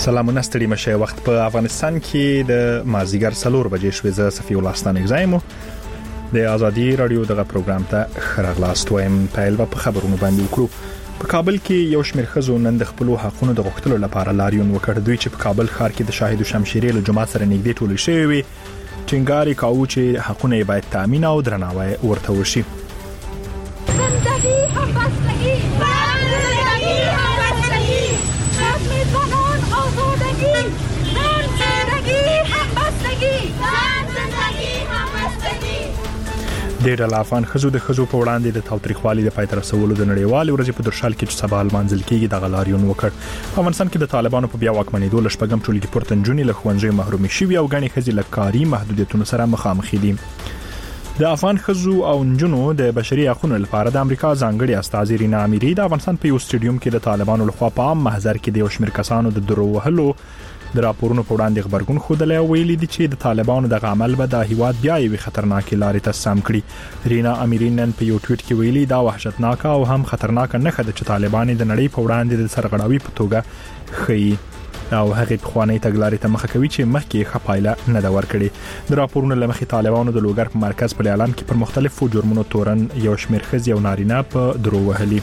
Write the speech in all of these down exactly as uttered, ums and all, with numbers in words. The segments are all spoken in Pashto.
سلامونه ستړي مشه. وخت په افغانستان کې د مازیګر څلور بجې شوې. زه صفی الله ستان اگزایم د ازادي رادیو دغه پروګرام ته خرغلاست وایم. پیل په خبرونو باندې وکړو. په کابل کې یو شمېر ښځو نن د خپل حقونو د غوښتلو لپاره لاریون وکړ. دوی چې په کابل ښار کې د شاهد شمشیرې له جماعت سره نږدې ټول شوی وي، ټینګار کاوه چې حقونه یې باید تامین او درناوی ورته وشي. زندگی هم بستگی، زندگی هم بستگی، رسمی زنان آزادگی، زندگی هم بستگی، زندگی هم بستگی. د ډول افغان خزو د خزو په وړاندې د تاوتریخوالي د پای تر رسولو د نړیوال ورځې په درشل کې چې سبا منځل کېږي د غلاریون وکړ. په افغانستان کې د طالبانو په بیا واکمنېدو لشپږم ټولګي پورتنجونی له ښوونځي محرومي شوي او غني خزي لکاري محدودیتونو سره مخامخ دي. د افغان خزو او نجونو د بشري حقوقو لپاره د امریکا ځانګړي استاذ رینا امیری د افغانستان په یو سټډیوم کې د طالبانو لخوا په عام محضر کې د یو شمېر کسانو د درو وهلو د راپورونو په وړاندې خبرګون خوده ویلي دي چې د طالبانو د عمل به د هیواد بیا یو خطرناک لارې ته سم کړي. رینا امیری نن په یو ټویټ کې ویلي دا وحشتناک او هم خطرناک نه خده چې طالبان د نړۍ په وړاندې د سرغړاوي په توګه خي او هغه په خواني تګلارې ته مخه کوي چې مخکې خپایله نه دا ور کړی. د راپورونو لمخې طالبانو د لوګر په مرکز په اعلان کې پر مختلفو جرمونو تورن یو شمېر خزي او نارینه په درو وهلي.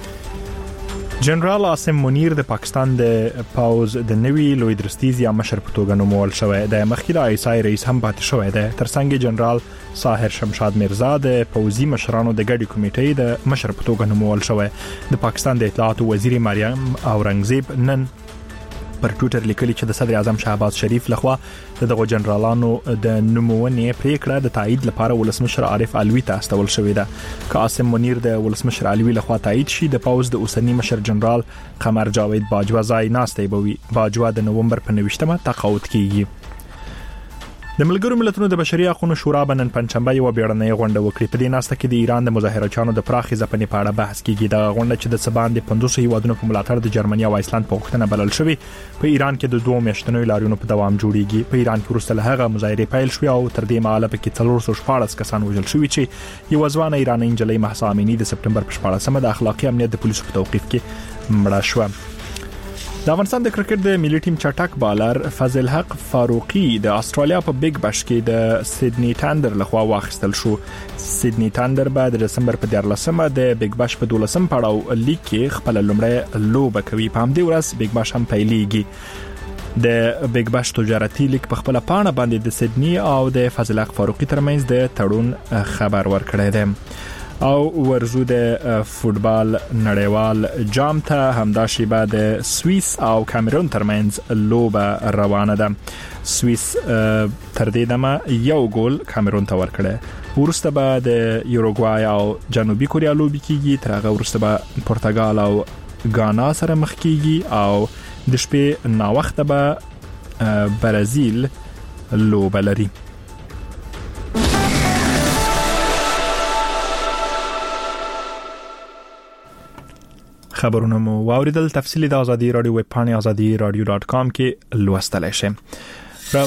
جنرال عاصم منیر د پاکستان د پاوز د نوي لوی درستیزي مشر په توګه نومول شوی دی. مخکې د آی اس آی رئیس هم پاتې شوی دی. ترڅنګ جنرال ساحر شمشاد میرزا د پوزي مشرانو د ګډي کمیټې د مشر په توګه نومول شوی. د پاکستان د اطلاعات وزیر مریم اورنګزیب نن پر ټویټر لیکلي چې د صدر اعظم شهباز شریف لخوا دغه جنرالانو د نومونې پریکړه د تایید لپاره ولسمشر عارف علوي ته استول شوې ده. قاسم منیر د ولسمشر علوي لخوا تایید شي د پاوز د اوسنی مشر جنرال قمر جاوید باجوا ځای ناستې بوي. باجوا د نومبر په نوښتمه تقاعد کیږي. د ملګرو ملتونو د بشري حقوقو شورا بنن پنځشنبه یو بیړنۍ غونډه وکړه. په دې ناسته کې د ایران د مظاهرچیانو د پراخي ځپنې په اړه بحث کیږي. د غونډه چې د سبان د پنځوس هیوادونو په ملاتړ د جرمني او ایسلند په وختونه بلل شوی په ایران کې د دوه میاشتنو لاریونو په دوام جوړیږي. په ایران کې وروسته له هغه مظاهره پیل شوې او تر دې مهاله په کې څلور سوه شپاړس کسان وژل شوي چې یو ځوان ایرانی انجلۍ مهسا امینی د سپټمبر په شپاړسمه د اخلاقی امنیت د پولیسو په توقیف کې مړه شوه. د افغانستان د کرکټ د ملي ټیم چټک بالر فضل حق فاروقي د استرالیا په بیگ باش کې د سیدنی تاندر لخوا واخیستل شو. سیدنی تاندر بعد د دسمبر په دیارلسمه د بیگ باش په دولسم پړاو لیګ کې خپل لومړی لوبه کوي. په همدې ورځ بیگ باش هم پیلېږي. د بیگ باش تجارتي لیګ په خپل پاڼه باندې د سیدنی او د فضل حق فاروقي ترمنځ د تړون خبر ورکړی دی. او ورزو د فوتبال نړیوال جام ته همدا شیبه د سوئیس او کامرون ترمنځ لوبه روانه ده. سوئیس تر دې دمه یو ګول کامرون ته ورکړی. ورسته به د یوروګوای او جنوبي کوریا لوبي کیږي. تر هغه ورسته به پرتګال او غانا سره مخ کیږي او د شپې نا وخت به برازیل لوبه لري. خبرونه مو واوریدل. تفصیلی د ازادي رادیو ویب پاڼه ازادي رادیو ډاټ کام کې لوستلای شئ. را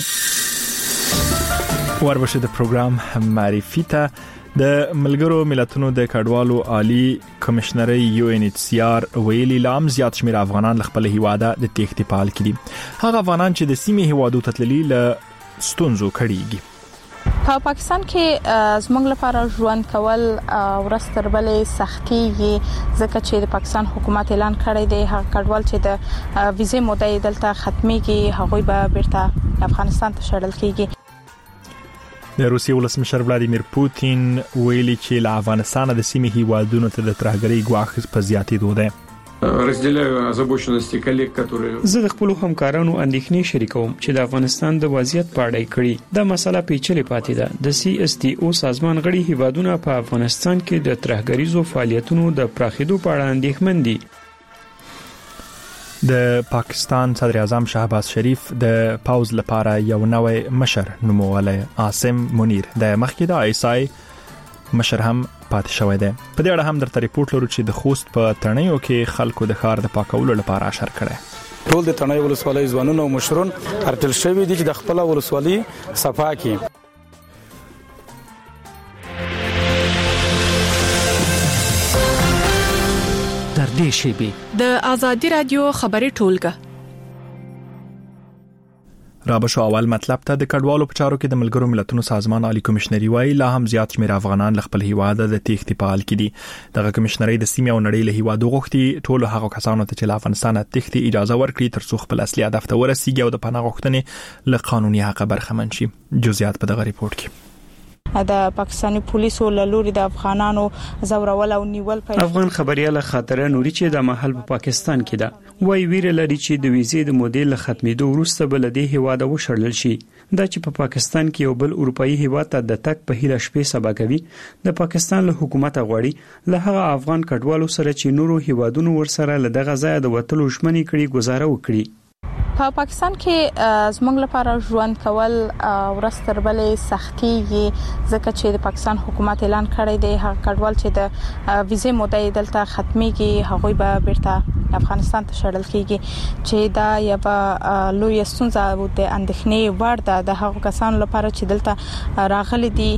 وربشه د پروګرام معرفي ته د ملګرو ملتونو د کډوالو عالی کمشنري یو ان ایچ سی آر ویلي لام زیات شمیر افغانان خپل هیواده د تېښتې پال کړي. هغه افغانان چې د سیمې هیوادو ته تللي له ستونزو کړيږي. په پاکستان کې زموږ لپاره ژوند کول ورستر بلې سختيږي ځکه چې د پاکستان حکومت اعلان کړی دی هغه کډوال چې د ویزې موده دلته ختميږي هغه به بیرته افغانستان ته شړل کیږي. د روسیې ولسمشر ولادیمیر پوتین ویلي چې له افغانستان د سیمې هیوادونو ته د ترهګرۍ ګواښ په زیاتېدو دی. разделяю озабоченности коллег, которые زه د خپل همکارانو اندېښنې شریکوم چې د افغانستان د وضعیت په اړه کړي. دا مسله پیچلې پاتې ده. د سی اس ټي او سازمان غړي هیوادونه په افغانستان کې د ترهګریزو فعالیتونو د پراخېدو په اړه اندېښمن دي. د پاکستان صدر اعظم شهباز شریف د پاوز لپاره یو نوې مشر نومولی عاصم منیر د مخکې د آی اس آی مشر هم پاتې شوی دی. په دې اړه هم درته ریپورت لرو چې د خوست په تڼیو کې خلکو د ښار د پاکولو لپاره اشر کړي. ټول د تڼیو ولسوالۍ ځوانونه او مشرون هرتل شوی دي چې د خپل ولسوالۍ صفا کړي. در دې شیبې د ازادي رادیو خبري ټولګه را به شو اول مطلب ته د کډوالو په چارو کې د ملګرو ملتونو سازمان عالی کمشنري وايي لا هم زیات شمېر افغانان خپل هیواد د تېښتې په حال کې دي. دغه کمشنري د سیمې او نړۍ له هیوادو غوښتي ټول هغه کسانو ته چې له افغانستان تېښتې اجازه ورکړي ترڅو خپل اصلي هدف ته ورسیږي او د پناه غوښتنې له قانوني حق برخمن شي. جزئیات په دغه ریپورت کې. د پاکستاني پولیسو له لوري د افغانانو زورول او نیول په افغان خبريال خاطره نوري چې د محل په پاکستان کې ده وای ویره لري چې د ویزې د مودې له ختمېدو وروسته بل د هیواد وشړل شي. دا چې په پا پاکستان کې یو بل اروپאי هیواد ته د تک په هیله شپې سبا کوي د پاکستان له حکومت غواړي له هغه افغان کډوالو سره چې نورو هیوادونو ورسره له دغه ځای د وټلو ژمنې کړي گزاره وکړي. په پاکستان کې زموږ لپاره ژوند کول ورستر بلې سختي ځکه چې د پاکستان حکومت اعلان کړی دی هغه کډوال چې د ویزې مودې دلته ختميږي هغه به بیرته افغانستان ته شړل کیږي چې دا یو لوی ستونزه او د اندېښنې وړ ده د هغو کسانو لپاره چې دلته راغلي دي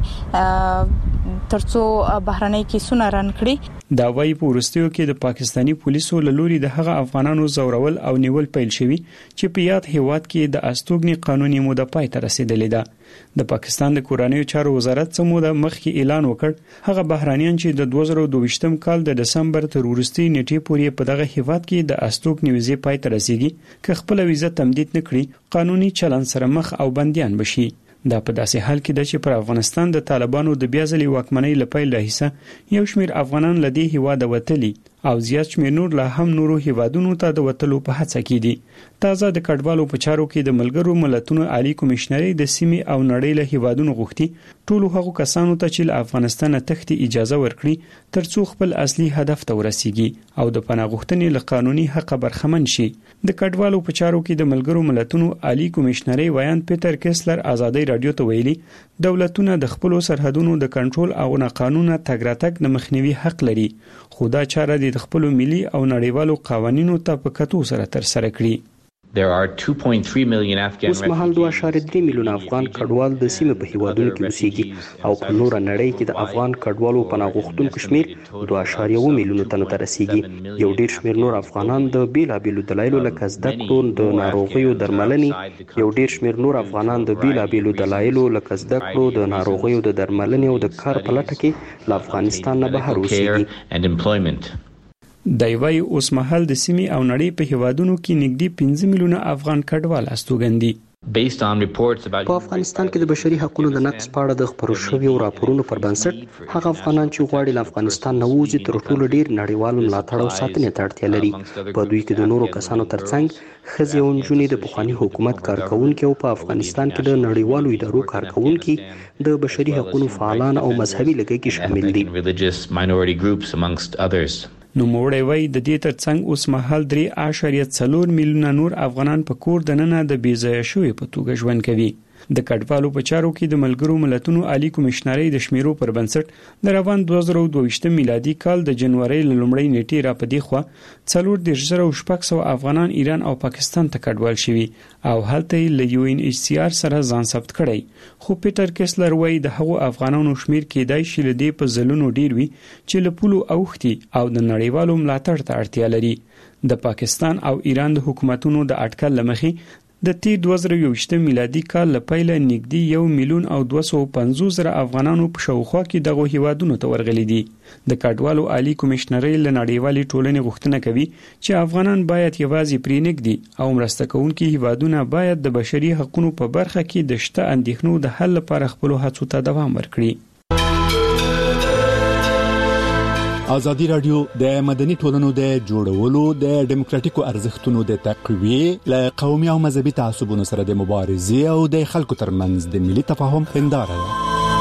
ترڅو بهرنۍ کیسونه رن کړي. دا وايي په ورستیو کې د پاکستاني پولیسو له لوري د هغه افغانانو زورول او نیول پیل شوی چې په یاد هیواد کې د استوګنې قانوني موده پای ته رسیدلې ده. د پاکستان د کورنیو چارو وزارت څخه د مخکې اعلان وکړ هغه بهرانيان چې د دوه زره او دوه ویشتم کال د دسمبر تر وروستي نیټې پورې په دغه هیواد کې د استوګنې ویزې پای ته رسیدي که خپل ویزه تمدید نکړي قانوني چلن سره مخ او بنديان بشي. دا په داسې حال کې ده چې پر افغانستان د طالبانو د بیا ځلې واکمنۍ لپاره له حصہ یو شمېر افغانان لدی هیواد وتلی او زیات شمېر نور له هم نورو هیوادونو ته د وتلو په هڅه کې دي. تازه د کډوالو په چارو کې د ملګرو ملتونو عالی کمشنري د سیمې او نړۍ له هیوادونو غوښتي ټول هغو کسانو ته چې له افغانستان تښتې اجازه ورکړي ترڅو خپل اصلي هدف ته ورسیږي او د پناه غوښتنې له قانوني حق برخمن شي. د کډوالو په چارو کې د ملګرو ملتونو عالی کمشنري ویان پیټر کیسلر ازادي رادیو ته ویلي دولتونه د خپل سرحدونو د کنټرول او قانون تګ راتګ د مخنیوي حق لري خو دا چاره د خپل ملي او نړیوالو قوانینو ته په کتو سره تر سره کړي. اوس مهال دوه اعشاریه درې میلیونه افغان کډوال د سیمې په هیوادونو کې اوسېږي او په نور نړۍ کې د افغان کډوالو پناه غوښتونکو شمیر دوه اعشاریه اووه میلیونه تنو ته رسیږي. یو ډیر شمیر نور افغانان د بیلابېلو دلایلو لکه زده کړو د ناروغیو درملنې یو ډیر شمیر نور افغانان د بیلابېلو دلایلو لکه زده کړو د ناروغیو د درملنې او د کار په لټه کې له افغانستان نه بهر اوسېږي. دای وای اوس مهال د سیمې او نړۍ په هیوادونو کې نږدې پنځه میلیونه افغان کډوال استوګندي. په افغانستان کې د بشري حقوقو د نقض په اړه د خبرو شویو راپورونو پر بنسټ هغه افغانان چې غواړي له افغانستان نه ووځي تر ټولو ډیر نړیوال ملاتړ او ساتنې ته اړتیا لري. په دوی کې د نورو کسانو ترڅنګ ښځې او نجونې د پخواني حکومت کارکونکي او په افغانستان کې د نړیوالو ادارو کارکونکي د بشري حقوقو فعالان او مذهبي لږکي شامل دي. نو موړی وای د دې ترڅنګ اوس مهال درې اعشاریه څلور میلیونه نور افغانان په کور دننه د بیځایه شوی په توګه ژوند کوي. د کډوالو په چارو کې د ملګرو ملتونو عالی کمشنري د شمیرو پر بنسټ د روان دوه زره او دوه ویشتم میلادي کال د جنوري لومړۍ نیټې را پدې خو څلور د زره او شپږ سوه افغانان ایران او پاکستان ته کډوال شوي او هلته له یو ان ایچ سی آر سره ځان ثبت کړي. خو پیټر کیسلر وایي د هغو افغانانو شمیر کېدای شي له دې په ځلونو ډیر وي چې له پولو اوختي او د نړیوالو ملاتړ ته اړتیا لري. د پاکستان او ایران د حکومتونو د اټکل لمخې د تی دوه زره یوویشتم میلادي کال لپاره نږدې یو میلیون او دوه سوه پنځوس زره افغانانو په شاوخوا کې دغه هیوادونو ته ورغلي دي. د کډوالو عالی کمشنري له نړیوالې ټولنې غوښتنه کوي چې افغانان باید یوازې پرې نږدي او مرسته کوونکي هیوادونه باید د بشري حقوقو په برخه کې د شته اندېښنو د حل لپاره خپل هڅو ته دوام ورکړي. ازادي رادیو د مدني ټولنو د جوړولو د ډیموکراتیکو ارزښتونو د تقویه ل قومي او مذهبي تعصبونو سره د مبارزې او د خلکو ترمنځ د ملي تفاهم هنداره ده.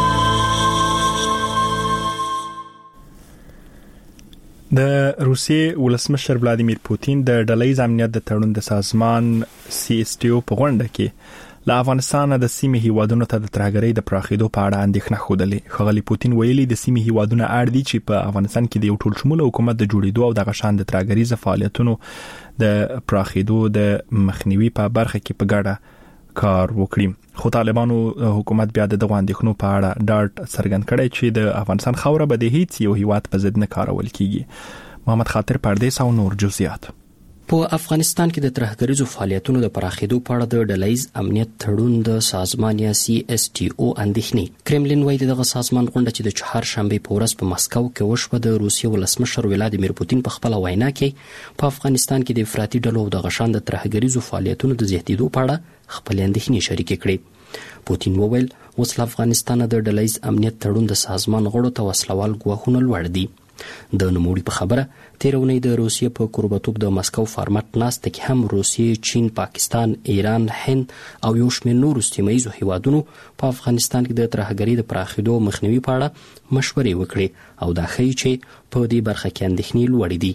د روسیې ولسمشر ولادیمیر پوتین د ډله‌ییز امنیت د تړون د سازمان سی اس ټي او په غونډه کې له افغانستان د سیمې هیوادونو ته د ترهګرۍ د پراخېدو په اړه اندېښنه خوده. ښاغلي پوتین ویلي د سیمې هیوادونه اړ دي چې په افغانستان کې د یو ټول شموله حکومت د جوړېدو او د غشان د ترهګریز فعالیتونو د پراخېدو د مخنیوي په برخه کې په ګډه کار وکړي. خو طالبانو حکومت بیا د دغه اندېښنو په اړه ډاډ څرګند کړی چې د افغانستان خوره به د هیڅ یو هیواد په ضد نه کارول کیږي. محمد خاطر پردیس او نور جزئیات. په افغانستان کې د ترهګریزو فعالیتونو د پراخېدو په اړه د ډلهیز امنیت تړون د سازمان یا سی اس ټي او اندېښنې. کرملین وایي دغه سازمان غونډه چې د چهارشنبې په ورځ په مسکو کې وشوه د روسیې ولسمشر ولادیمیر پوتین په خپله وینا کې په افغانستان کې د افراطي ډلو او دغه شان د ترهګریزو فعالیتونو د زیاتېدو په اړه خپلې اندېښنې شریکې کړې. پوتین وویل اوس له افغانستان د ډلهیز امنیت تړون د سازمان غړو ته وسلوال ګواښونه لوړ دي. د نوموړي په خبره تیرونی د روسیې په کوربتوب د مسکو فارمټ ناسته کې هم روسیې، چین، پاکستان، ایران، هند او یو شمېر نورو سیمه ییزو هیوادونو په افغانستان کې د ترهګرۍ د پراخېدو مخنیوي په اړه مشورې وکړې او دا ښیي چې په دې برخه کې اندېښنې لوړې دي.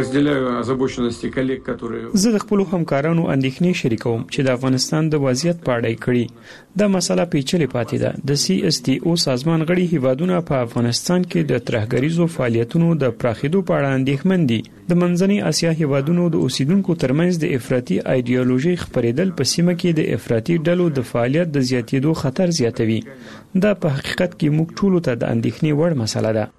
زه د خپلو همکارانو اندېښنې شریکوم چې د افغانستان د وضعیت په اړه کړي. دا مسله پیچلې پاتې ده. د سی اس ټي او سازمان غړي هیوادونه په افغانستان کې د ترهګریزو فعالیتونو د پراخېدو په اړه اندېښمن دي. د منځنۍ اسیا هیوادونو د اوسیدونکو ترمنځ د افراطي ایډیالوژي خپرېدل په سیمه کې د افراطي ډلو د فعالیت د زیاتېدو خطر زیاتوي. دا په حقیقت کې موږ ټولو ته د اندېښنې وړ مسله ده.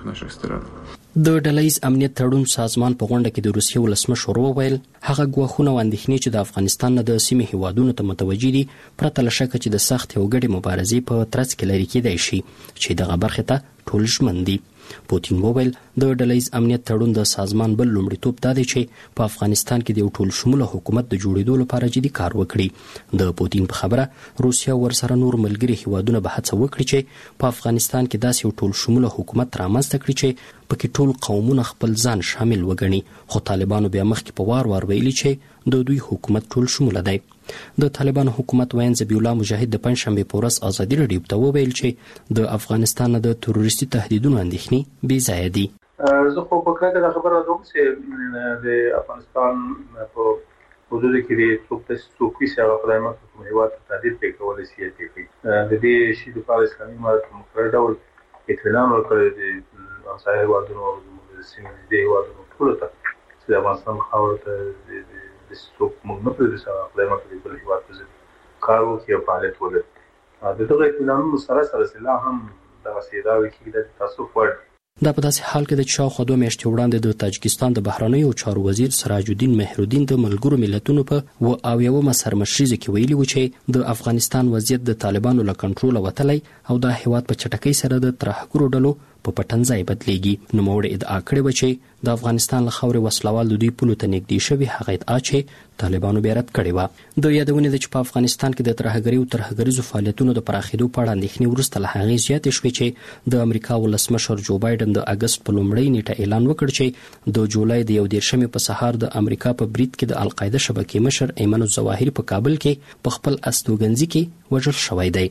د ډلهیز امنیت تړون سازمان په غونډه کې د روسیې ولسمشر وویل هغه ګواښونه او اندېښنې چې د افغانستان نه د سیمې هیوادونو ته متوجه دي پرته له شکه چې د سخت او ګډې مبارزې په ترڅ کې لري کېدای شي چې دغه برخې ته ټول ژمن دي. پوتین وویل د ډلهیز امنیت تړون د سازمان بل لومړیتوب دا دی چې په افغانستان کې د یو ټول شموله حکومت د جوړېدو لپاره جدي کار وکړي. د پوتین په خبره روسیا ورسره نور ملګري هیوادونه به هڅه وکړي چې په افغانستان کې داسې یو ټول شموله حکومت رامنځته کړي چې پکې ټول قومونه خپل ځان شامل وګڼي. خو طالبانو بیا مخکې په وار وار ویلي چې د دوی حکومت ټول شموله دی. د طالبانو حکومت وین ذبیح الله مجاهد د پنځشنبې په ورځ ازادي راډیو ته وویل چې د افغانستان د تروریستي تهدیدونو اندېښنې بې ځایه دي. زه خو په کله د خبره راځم چې د افغانستان په حدود کې د څوک د څوکۍ سره خدای مخ کوم هیواد ته تهدید پې کولای شي کوي. د دې شی د پاره اسلامي امارت مقرر ډول اطلاع ورکړي د همسایه هیوادونو او د سیمې د هیوادونو ټول ته چې د افغانستان خاور ته د څوک موږ نه پرې سره خدای مخ د بل هیواد په ځای کار وکړي او فعالیت وکړي. د دغه اطلاعونو سره سره سلا هم د سیداوي کې د تاسو فورد دا په داسې حال کې د شاوخوا دوه میاشتې وړاندې د تاجکستان د بهرنیو چارو وزیر سراج الدین مهرالدین د ملګرو ملتونو په و اویاومه سرمشریزه کې ویلي و چې د افغانستان وضعیت د طالبانو له کنټروله وتلی او د هیواد په چټکۍ سره د ترهګرو ډلو په پټنځای بدلیږي. نوموړي ادعا کړې و چې د افغانستان له خاورې وسلوال د دوی پولو ته نږدې شوي هغه ادعا چې طالبانو بیا رد کړې وه. د یادونې ده چې په افغانستان کې د ترهګرۍ او ترهګریزو فعالیتونو د پراخېدو په اړه اندېښنې وروسته له هغې زیاتې شوې چې د امریکا ولسمشر جو بایډن د اګست په لومړۍ نیټه اعلان وکړ چې د جولای د یو دېرشمې په سهار د امریکا په برید کې د القاعده شبکې مشر ایمن الظواهري په کابل کې په خپل استوګنځي کې وژل شوی دی.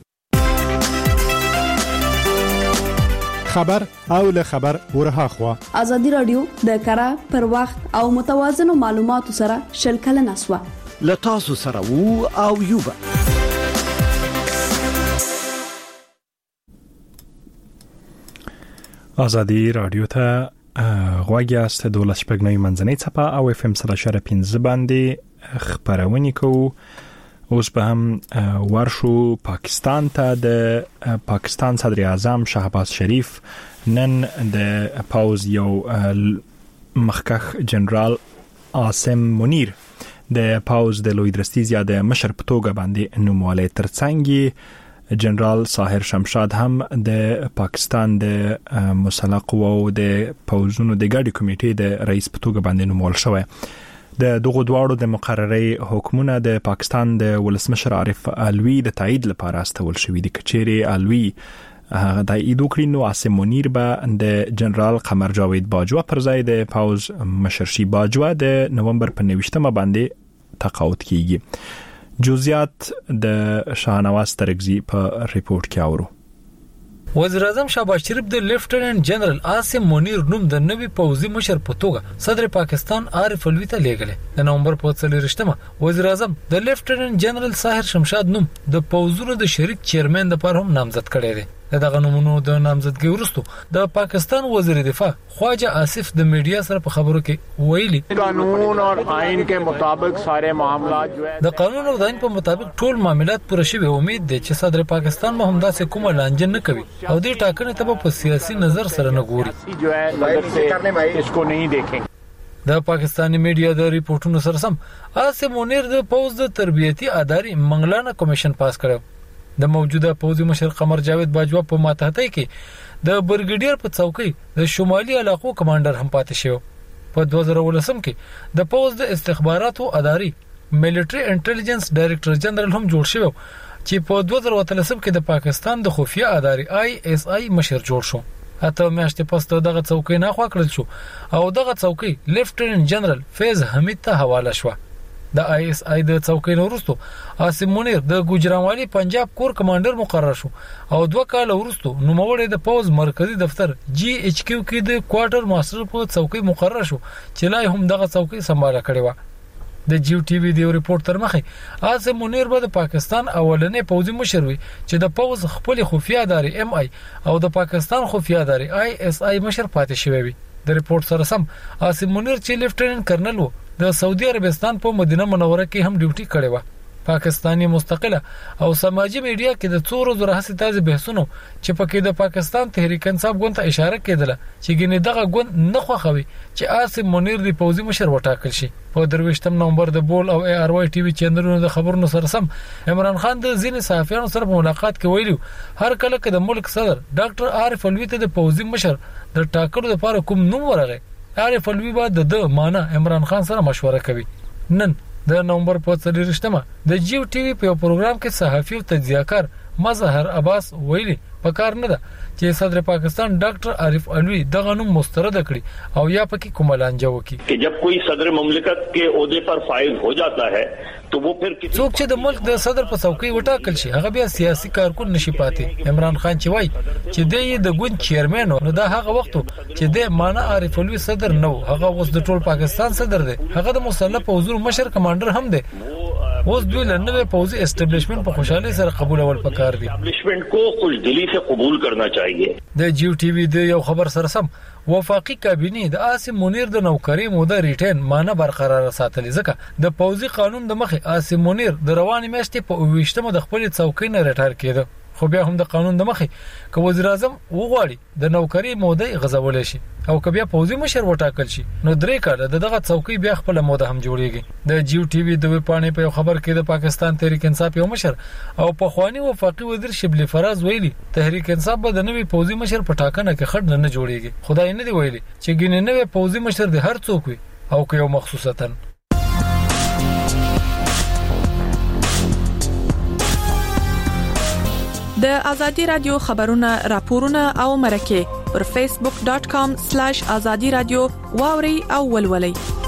خبر او له خبر ورها خوا ازادي رادیو د کره پر وخت او متوازنو معلوماتو سره شل کلن اسوا له تاسو سره وو او یوبا. ازادي رادیو ته غواړی است د ولس پګنوي منځنۍ صفه او اف ام سره شر پنځه باندې خبرونه کوو. اوس به هم ورشو پاکستان ته. د پاکستان صدر اعظم شهباز شریف نن د پاوز یو مخکخ جنرال عاصم منیر د پاوز د لوی درستیزیا د مشر په توګه باندې نوموالی ترڅنګ جنرال ساحر شمشاد هم د پاکستان د مسلح قواو د پاوزونو د ګډي کمیټې د رئیس په توګه باندې نومول شوی. د دغه دواړو د مقرري حکومت د پاکستان د ولسمشر عارف علوي د تایید لپاره استول شوې دي. کچېری علوي هغه د ایدو کړینو عاصم منیر به د جنرال قمر جاوید باجوا پر ځای د پاوز مشرشي باجوا د نومبر په نوښتمه باندې تقاعد کیږي. جزئیات د شاهنواز ترګزی په ریپورت کې اورو. وزیر اعظم شهباز شریف د لیفټیننټ جنرال عاصم منیر نوم د نوي پوځي مشر په توګه صدر پاکستان عارف علوي ته لیږلی. د نومبر په څلورشتمه وزیر اعظم د لیفټیننټ جنرال ساحر شمشاد نوم د پوځونو د شریک چیرمن لپاره هم نامزد کړی دی. دغه نومونو د نامزدګۍ وروسته د پاکستان وزیر دفاع خواجه آصف د میډیا سره په خبرو کې ویلي قانون او آئین کې مطابق ساره معاملات جو د قانون او آئین په مطابق ټول معاملات پوره شوي. امید ده چې صدر پاکستان به همدا سه کومه لانجه نه کوي او دې ټاکنې ته په سیاسي نظر سره نه ګوري. جو ہے نظر سے اس کو نہیں دیکھیں. د پاکستاني میډیا د ریپورتونو سره سم عاصم منیر د پوز د تربیتی ادارې منګلانه کمیشن پاس کړو د موجوده پوزي مشر قمر جاوید باجوا په ماتحتۍ کې د برګیډیر په څوکۍ د شمالي علاقو کمانډر هم پاتې شو په دوه زره ولسم کې د پوز د استخباراتو ادارې ملټری انټيليجنس ډایریکټر جنرال هم جوړ شو چې په دوه زره ولسم کې د پاکستان د خفیه ادارې آی اس آی مشر جوړ شو. اته میاشتې پس دغه څوکۍ نه خوا کړل شو او دغه څوکۍ لیفټیننټ جنرال فیض حمید ته حواله شو. د آی اس آی د څوکۍ وروسته عاصم منیر د ګوجرانوالي پنجاب کور کمانډر مقرر شو او دوه کال وروسته نوموړی د پوز مرکزی دفتر جی ایچ کیو کې د کوارټر ماستر په څوکۍ مقرر شو چې لای هم دغه څوکۍ سمباله کړې و. د جیو ټي وی دی ریپورت تر مخه عاصم منیر به د پاکستان اولنې پوځي مشر وي چې د پوز خپل خفیه ادارې ایم آی او د پاکستان خفیه ادارې آی اس آی مشر پاتې شوی وي. د ریپورت سره سم عاصم منیر چې لیفټیننټ کرنل وو د سعودي عربستان په مدینه منوره کې هم ډیوټي کړې و. پاکستاني مستقله او سماجی میډیا کې د څو ورځې راهیسې تازه بحثونه چې پکې د پاکستان تحریک انصاف ګوند ته اشاره کېدله چې ګینه دغه ګوند نه خوښوي چې عاصم منیر د پوزي مشر وټاکل شي. په درويشتم نومبر د بول او ای آر واي ټي وي چینلونو د خبرونو سره سم عمران خان د ځینې صحافیانو سره په ملاقات کې ویلو هر کله چې د ملک صدر ډاکټر عارف الوی ته د پوزي مشر د ټاکلو لپاره کوم نوم ورغی عارف الوی بعد د معنی عمران خان سره مشوره کوي. نن د نومبر په څلورشتمه د جیو ټي وی په پروګرام کې صحافي او تجزیه‌کار مظهر عباس ویلي پکار نه ده چې صدر پاکستان ډاکټر عارف الوی دغه نوم مسترد کړي او یا پکې کوم لانجه وکړي कि जब कोई सदर मुमलिकत के ओहदे पर फाइज हो जाता है तो वो फिर څوک چې د ملک د صدر په څوکۍ وټاکل شي هغه بیا سیاسي کارکون نشي پاتې. عمران خان چې وای چې د د ګوند چیرمن نو دا هغه وخت چې د مانا عارف الوی صدر نو هغه اوس د ټول پاکستان صدر دی هغه د مسلح پوزور مشر کمانډر هم دی. اوس دوی لنوې پوزي اسټابلیشمنت په خوشحالي سره قبول اول پکار دي. اسټابلیشمنت کو خوشدلی سے قبول کرنا چاہیے. د جیو ټي وی د یو خبر سره سم وفاقي کابینه د عاصم منیر د نوکری موده ریټین مانه برقرار ساتلې ځکه د پوزي قانون د مخه عاصم منیر د رواني میاشتې په ویشتمه د خپل څوکۍ نه ریټایر کېده. خو بیا هم د قانون د مخه ک وزیر اعظم وغواړي د نوکری موده غزول شي او ک بیا پوزي مشر وټاکل شي نو درې کاله دغه څوکۍ بیا خپل موده هم جوړیږي. د جیو ټي وی د وپانې په خبر کې د پاکستان تحریک انصاف یو مشر او په خواني وفاقي وزیر شبلی فراز ویلي تحریک انصاف به د نوې پوزي مشر په ټاکنه کې خډ نه جوړیږي. خدای نه دی ویلي چې ګینه نوې پوزي مشر د هر څوک وي او که یو مخصوصتن د ازادي رادیو خبرونه راپورونه او مرکه پر فیسبوک ډاٹ کام سلیش ازادي رادیو واوري او ولولي.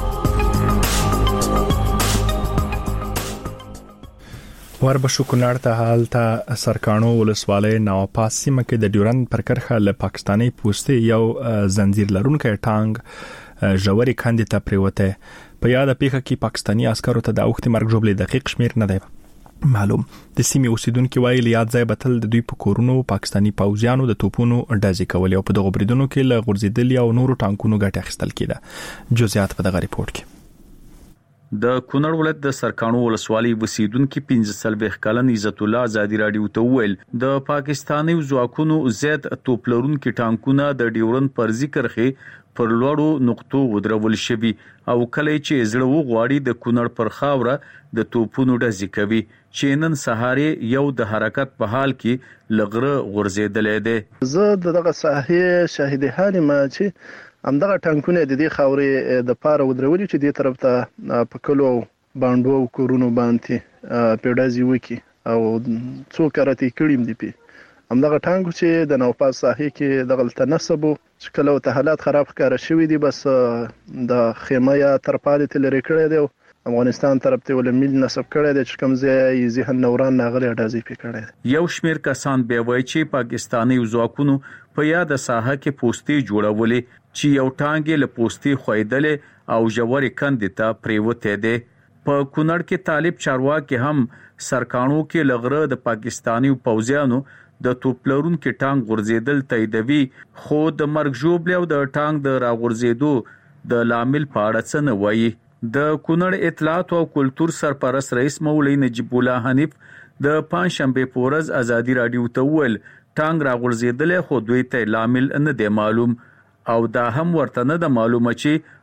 وربشو کونړ ته حالت سرکانو ولسوالۍ نواپاس سیمه کې د ډیورند پر کرخه له پاکستاني پوستې یو زنجیر لرونکي ټانګ ژوري کاندي ته پریوته. په یاد پیښه کې پاکستاني عسکرو ته د اوخت مرګ جوړلې دقیق شمیر نه دی معلوم. د سیمې اوسیدونکو وایي یاد ځای بتل د دوی په کورونو پاکستاني پوځیانو د توپونو ډزې کولې او په دغه بریدونو کې له غورځېدل او نورو ټانکونو ګټه اخیستل کېده. جزئیات په دغه ریپورت کې. د کونړ ولایت د سرکانو ولسوالۍ اوسیدونکو پنځه سلبېخ کلن عزت الله ازادي رادیو ته ویل د پاکستاني ځواکونو زیات توپ لرونکو ټانکونه د ډیورند پر ذکر خې پر لوړو نقطو ودرول شوی او کله چې زړه وغواړي د کونړ پر خاوره د توپونو ډزې کوي چې نن سهارې یو د حرکت په حال کې لغره غورځېدلې ده. زه دغه ساحې شاهد حال ما چې همدغه ټانکونه د دې خاورې د پاره ودرولي چې دې طرف ته په کلو باندو کورونو باندې پیډازي وکي او څو کرته کړیم دی په همدغه ټانګو چې د نوپاس ساحې کې دغه تناسب چې کله ته حالات خراب ښکار شوی دي بس د خیمه یا ترپاله تل ریکړې دی افغانستان طرف ته ول مل نسب کړی دی چې کوم ځای ذهن نوران ناغلی ډازي پی کړی. یو شمیر کسان به وایي چې پاکستاني ځواکونو په یاد ساحه کې پوستې جوړولې چې یو ټانګې له پوستې خویدلې او جوړې کندې ته پریوته دی. په کونړ کې طالب چارواکي هم سرکانو کې لغره د پاکستاني پوځیانو د توپلرون کې ټانګ غورځیدل تاییدوي خو د مرګ جوړ او د ټانګ د راغورځیدو د لامل په اړه څه نه وایي. د کونړ اطلاعات او کلچر سرپرست رئیس مولوی نجیب الله حنیف د پنځشنبه په ورځ ازادي رادیو ته ویل ټانګ راغورځیدل خو دوی ته لامل نه دی معلوم او دا هم ورته نه د معلومه چې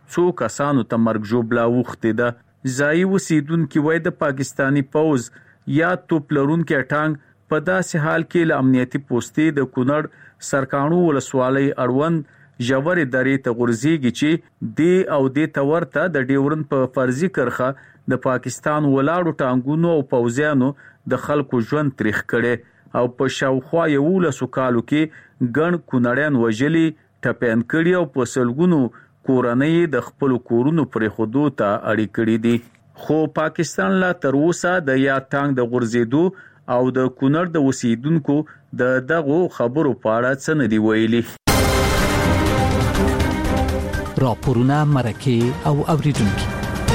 څو کسانو ته مرګ ژوبلا وخته ده ځای وسیدونکو وای د پاکستانی پوز یا توپ لرونکو ټانګ په داسې حال کې له امنیتي پوسټې د کونړ سرکانو ولسوالۍ اړوند ژورې درې ته غورځيږي چې د او د تورته د ډیورن په فرضي کرخه د پاکستان ولاړو ټانګونو او پوځیانو د خلکو ژوند تاریخ کړي او په شاوخوا یو لسو کالو کې ګڼ کونړیان وژلي ټپيان کړي او په سلګونو کورنۍ د خپل کورونو پرې خودو ته اړې کړي دي خو پاکستان لا تر اوسه د یا ټانګ د غورځېدو او د کونړ د وسیدونکو د دغه خبرو په اړه څه نه دی ویلي راپورونه مرکه او اوریدونکو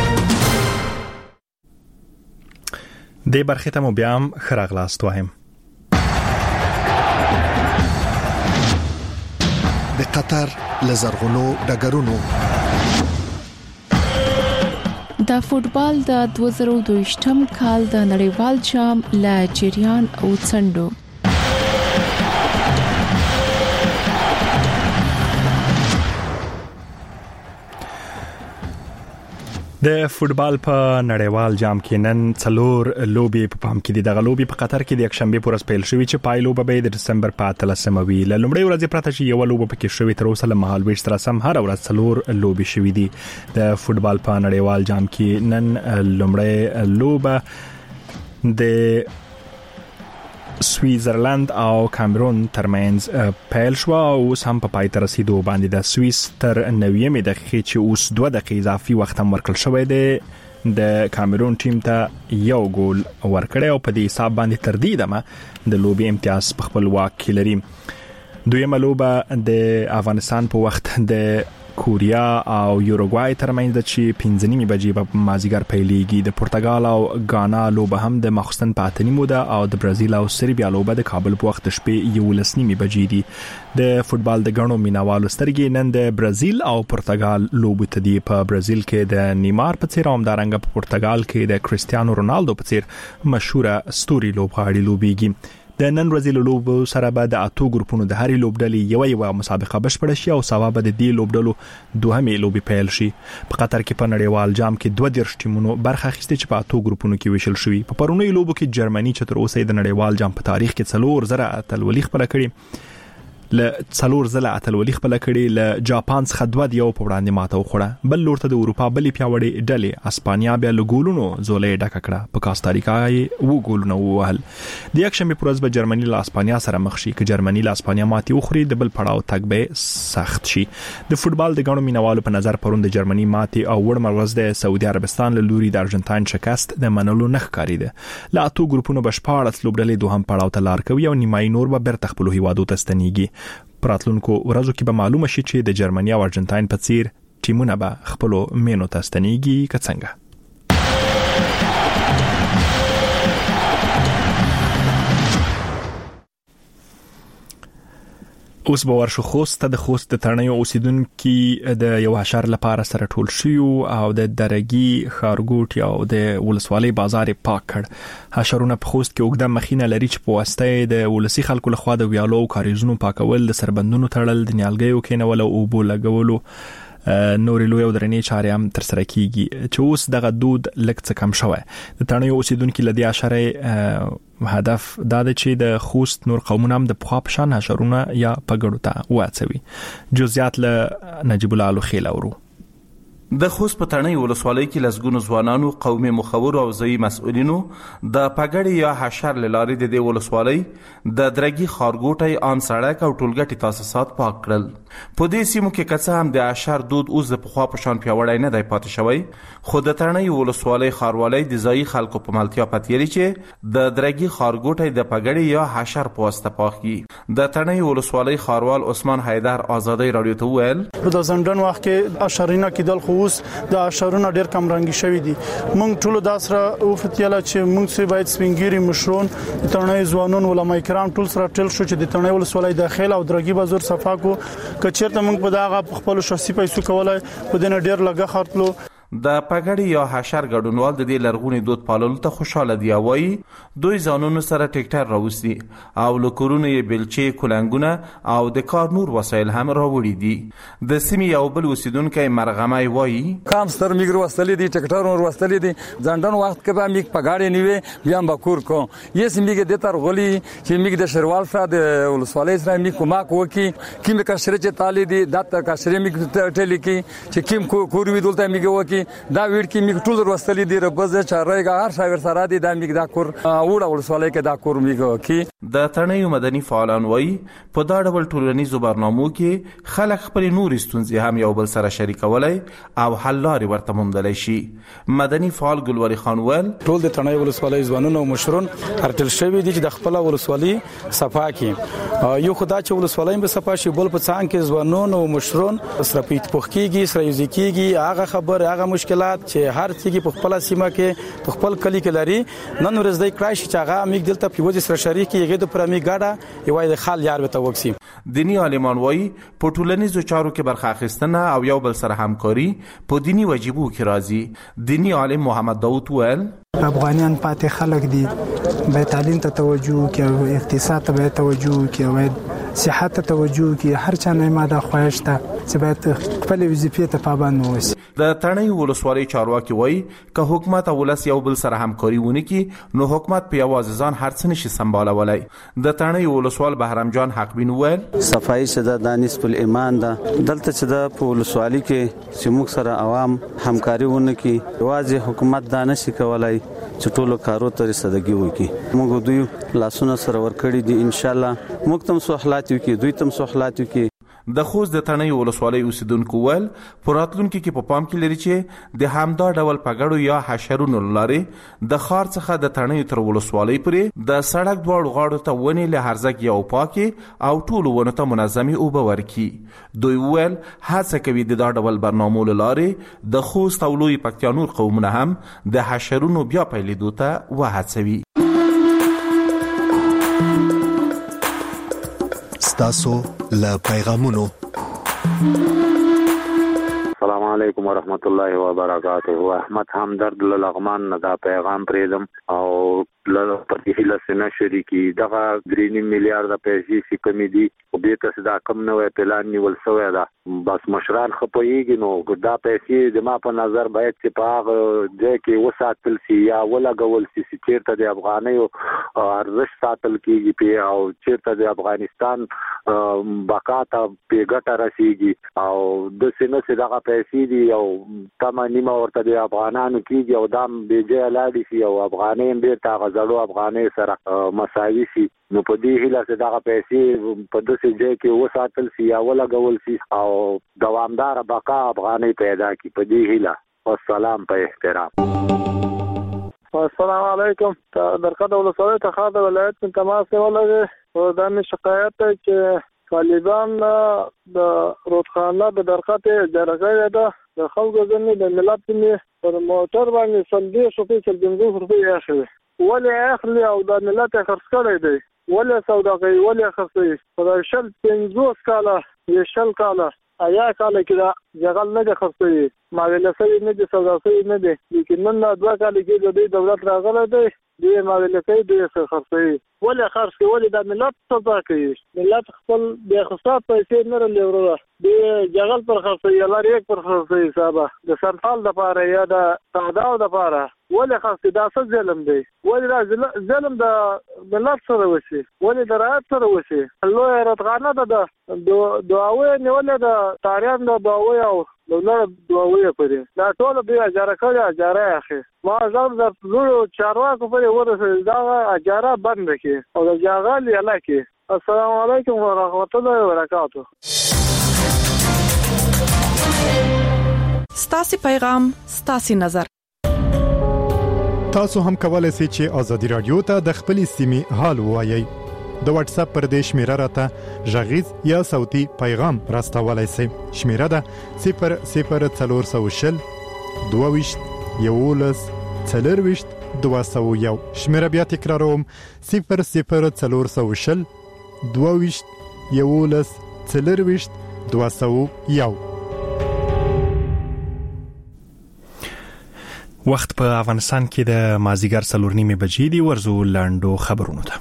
د برخه ته مو بیا هم خراغلاست وایم د قطر لزرغونو ډګرونو د فوتبال د دوه زره دوه یم کال د نړیوال جام لا جریان او څنډو د فوتبال په نړیوال جام کې نن څلور لوبي په پام کې دي د غلوبي په قطر کې د یک شنبه پر سپیل شوی چې پای لوبه به د دسمبر په اتلسمه وی ل لومړی ورځ پرته چې یو لوبه پکې شوی تر اوسه له مهال ویش تر سم هر ورځ څلور لوبي شوی دي د فوتبال په نړیوال جام کې نن لومړی لوبه د سویزرلند او کامرون ترمنځ پیل شو او سم په پای تر رسیدو باندې د سویس تر نویمه دقیقې چې اوس دوه دقیقې اضافي وخت هم ورکړل شوی دی د کامرون ټیم ته یو ګول ورکړی او په دې حساب باندې تر دې دمه د لوبي امتیاز په خپل واک کې لري دویمه لوبه د افغانستان په وخت د کوریا او یوروګوای ترمنځ د چې پنځه نیمه بجې په مازیګر پیلېږي د پرتګال او غانا لوبه هم د مخستن په اتنیمو ده او د برازیل او سربیا لوبه د کابل په وخت شپې یو لس نیمه بجې دي د فوتبال د غنو مینوالو سترګې نن د برازیل او پرتګال لوبه ته دی په برازیل کې د نیمار په څیر اومدارنګ په پرتګال کې د کریستیانو رونالدو په څیر مشهوره ستوري لوبغاړي لوبيږي د نن ورځې لوبو سره به د اتو ګروپونو د هرې لوبډلې یو یو مسابقه بشپړه شي او سبا به د دې لوبډلو دوهمې لوبي پیل شي په قطر کې په نړیوال جام کې دوه دیرش ټیمونو برخه اخیستې چې په اتو ګروپونو کې ویشل شوي په پرونی لوبو کې جرمني چې تر اوسه د نړیوال جام په تاریخ کې څلور زره اتلولي خپل کړي ل څلور زله اتلولي خپل کړي ل جاپان څخه دوه دیو په وړاندې ماته وخوړه بل لورته د اروپا بلې پیاوړې ډلې اسپانیا بیا له ګولونو زولې ډک کړه په کاستاریکا یې وو ګولونه وهل د یک شنبه پر ورځ به جرمني له اسپانیا سره مخ شي چې جرمني له اسپانیا ماتي وخوري د بل پړاو تګ به سخت شي د فوتبال د غنو مینوالو په نظر پروند د جرمني ماتي او وړ مرز د سعودي عربستان له لوري د ارجنټاین شکست د منلو نخ کاری ده لا اتو ګروپونو بشپاړه لوبډلې دوهم پړاو ته لار کوي او نیمای نور به برته خپل هیوادو ته ستنيږي پراتلونکو ورځو کې به معلومه شي چې د جرمني او ارجنټاین په څیر ټیمونه به خپل مینو ته ستنيږي که څنګه اوس به ورشو خوست د خوست د ترنیو اوسیدونکو د یو حشر لپاره سره ټول شیو او د درګي خارګوټ او د ولسوالۍ بازار پاک کړ حشرونه په خوست کې وګړه مخینه لري چې په واسطه د ولسی خلکو لخوا د ویالو کاریزونو پاکول د سربندونو تړل د نیالګیو کېنول او بو لګولو نورې لوی او درنې چارې هم تر سره کیږي چې اوس دغه دود لږ څه کم شوی د ترنیو اوسیدونکو لدی حشره هدف دا د چې د خوست نور قومونه هم د پخوا په شان حشرونه یا پګړو ته واچوي جزئیات له نجیب الله الخیل اورو د خوست په تڼۍ ولسوالۍ کې لسګونو ځوانانو قومي مخورو او ځایي مسؤلینو د پګړې یا حشر له لارې د دې ولسوالۍ د درګي خارګوټي ان سړک او ټولګټي تاسیسات پاک کړل په دې سیمو کې کڅه هم د حشر دود اوس د پخوا په شان پیوړای نه دی پاتې شوی خو د تڼۍ ولسوالۍ خاروالۍ د ځایي خلکو په ملتیا پاتېری چې د درګي خارګوټي د پګړې یا حشر په واسطه پاکي د تڼۍ ولسوالۍ خاروال عثمان حیدر آزادۍ رادیو ته ویل په ځندن وخت کې حشرینه کېدل خو اوس د اشارونه ډیر کم رنګي شوی دي مونږ ټول د اسره او فتیاله چې مونږ سه باید سپینګيري مشرون ترنۍ ځوانون علماء کرام ټول سره ټل شو چې د ترنۍ ولسوالۍ داخله او درګي بازار صفا کو کچېرته مونږ په داغه خپل شخصي پیسو کولای په دنه ډیر لګه خرطلو د پګړی یا حشر ګډونوال د دې لرغونی دود پاللو ته خوشاله دی وایي دوی ځانونو سره ټیکټر راوستي او لکورونه یې بلچې کولنګونه او د کار نور وسایل هم راوړي دي. د سیمې یو بل اوسیدونکی مرغمای وایي کام ستر میګر وستلې دي ټیکټر ور وستلې دي ځندن وخت کې به میګ پګاړې نیوي بیا به کور کو یې سیمې د تر غولي چې میګ د شروال سره د ولسوالۍ سره میګ کومه کوکي کیم کشره چې تالي دي د تر کشره میګ ټلې کې چې کیم کور وی دلته میګ وکی دا ویډ کې میګ ټول وستلې دي ربزه چارېګا هر شاګر سره دي د میګ دا کور وړه ولسوالۍ کې دا کور میګ وکی. د تڼیو مدني فعالان وایي په دا ډول ټولنیزو برنامو کې خلک خپل نور ستونزې هم یو بل سره شریکولای او حل لارې ورته موندلی شي. مدني فعال ګلوري خان ویل ټول د تڼیو ولسوالۍ ځوانونو او مشرون ارتل شوی دي چې د خپل ولسوالۍ صفا کې یو خدای چې ولسوالۍ به صفا شي بل په څنګه کې ځوانونو او مشرون سره پیټ پوخکیږي سره یوځکیږي هغه خبر هغه مشکلات چې هر څه په خپل سیمه کې په خپل کلی کې لري نن ورځ د کرایش چې هغه میګ دلته په وځي سره شریک کې د پرمی ګاډه یوای د خال یار به توکسي. دینی عالمان وایي په ټولنیزو چارو کې برخه اخیستنه او یو بل سره همکاري په دینی واجبو کې راځي. دینی عالم محمد داوود ویل افغانان پاتې خلک دي به تعلیم ته توجه کوي اقتصاد ته به توجه کوي صحت ته توجه کوي هر چا نه ماده خواهش ته چې باید خپل وظیفې ته پابند اوسي. د تڼیو ولسوالۍ چارواکي وایي که حکومت او ولس یو بل سره همکاري ونه کړي نو حکومت په یوازې ځان هر څه نشي سمبالولای. د تڼیو ولسوال بهرام جان حقبین ویل صفایي چې د نسب الایمان ده دلته چې د په ولسوالۍ کې چې موږ سره عوام همکاري ونه کړي یوازې حکومت دا نشي کولای چې ټولو کارو ته رسیدګي وکړي. موږ دوی لاسونه سره ورکړي دي ان شاء الله موږ تم سوحلات وکړي دوی تم سوحلات وکړي. د خوست د تڼیو ولسوالۍ اوسیدونکو ویل په راتلونکي کې په پام کې لري چې د همدا ډول پګړو یا حشرونو لارې د ښار څخه د تڼیو تر ولسوالۍ پورې د سړک دواړو غاړو ته ونې له هرزک یا پاکې او ټولو ونو ته منظمې اوبه ورکړي. دوی ویل هڅه کوي د دا ډول برنامو له لارې د خوست او لوی پکتیا نور قومونه هم د حشرونو بیا پیلېدو ته وهڅوي. ستاسو له پیغامونو. السلام علیکم ورحمت الله وبرکاته. احمد همدرد لغمان نه دا پیغام پریدم او له پدې لسنه شریکی دغه درې میلیارډ پیسې چې کمی دي او به تاسو دا کم نه وي پلان نیول شوی دا بس مشران خپويږي نو دا پیسې د ما په نظر باید چې په هغه ځای کې وساتل شي یا ولګول شي چې چیرته د افغانیو ارزښت ساتل کیږي په او چیرته د افغانستان بقا ته پیګټه رسیږي او د سینې څخه دغه پیسې دي او تمامي ورته د افغانانو کیږي او دام به ځای لاړ شي او افغانان به تا زړو افغاني سره مساوي شي نو په دې هیله چې دغه پیسې په داسې ځای کې وساتل شي یا ولګول شي او دوامدار بقا افغاني پیدا کی په دې هیله. والسلام په احترام. السلام علیکم. درقه د ولسوالۍ څخه د ولایت من تماس ولګي او دا مې شکایت ده چې طالبان د روډخانه د درقه جرګه ده د خلکو ځنې د ملت نه پر موټر باندې سلبي شوفي چې د روپۍ اخلي ولی اخلي او د ملت خرڅ کړی دی ولی سوداګري ولی خرڅي په شل پنځوس کاله یا شل کاله ایا کاله کې دا جګل نه خرڅي ما ویل سوي نه دي سوداګري نه دي لیکن نن دوه کاله کې د دولت راغله دی دې ما ویل کوي دې خرڅي ولی خرڅي ولی د ملت څه کوي ملت خپل د اقتصاد پیسې نه لري دې جګل پر خرڅي یا لري یک پر خرڅي حساب د سرطان د پاره یا د تعداد د پاره ولی خاصه دا څه ظلم دی ولی دا ظلم د ملت سره وشي ولی د رعایت سره وشي لوی راتغانه د دعاوی نیولې د تاریان د دعاوی او دولت دعاوی پرې دا ټول به اجاره کړی اجاره اخی ما ځم د لورو چارواکو پرې ورسې دا اجاره بند کړي او د جاغال یلا کې. السلام علیکم ورحمت الله وبرکاته. ستاسو پیغام ستاسو نظر. تاسو هم کولای شئ چې ازادي رادیو ته د خپلې سیمې حال ووایئ. د واتس اپ پر دې شمیره راته غږیز یا صوتي پیغام راستولای شئ. شمیره ده صفر صفر څلور سوه شل دوه ویشت یولس څلور ویشت دوه سوه یو. شمیره بیا تکراروم صفر صفر څلور سوه شل دوه ویشت یولس څلور ویشت دوه سوه یو. وخت په افغانستان کې د مازیګر څلور نیمې بجې دی. ورزو لاندو خبرونه ده.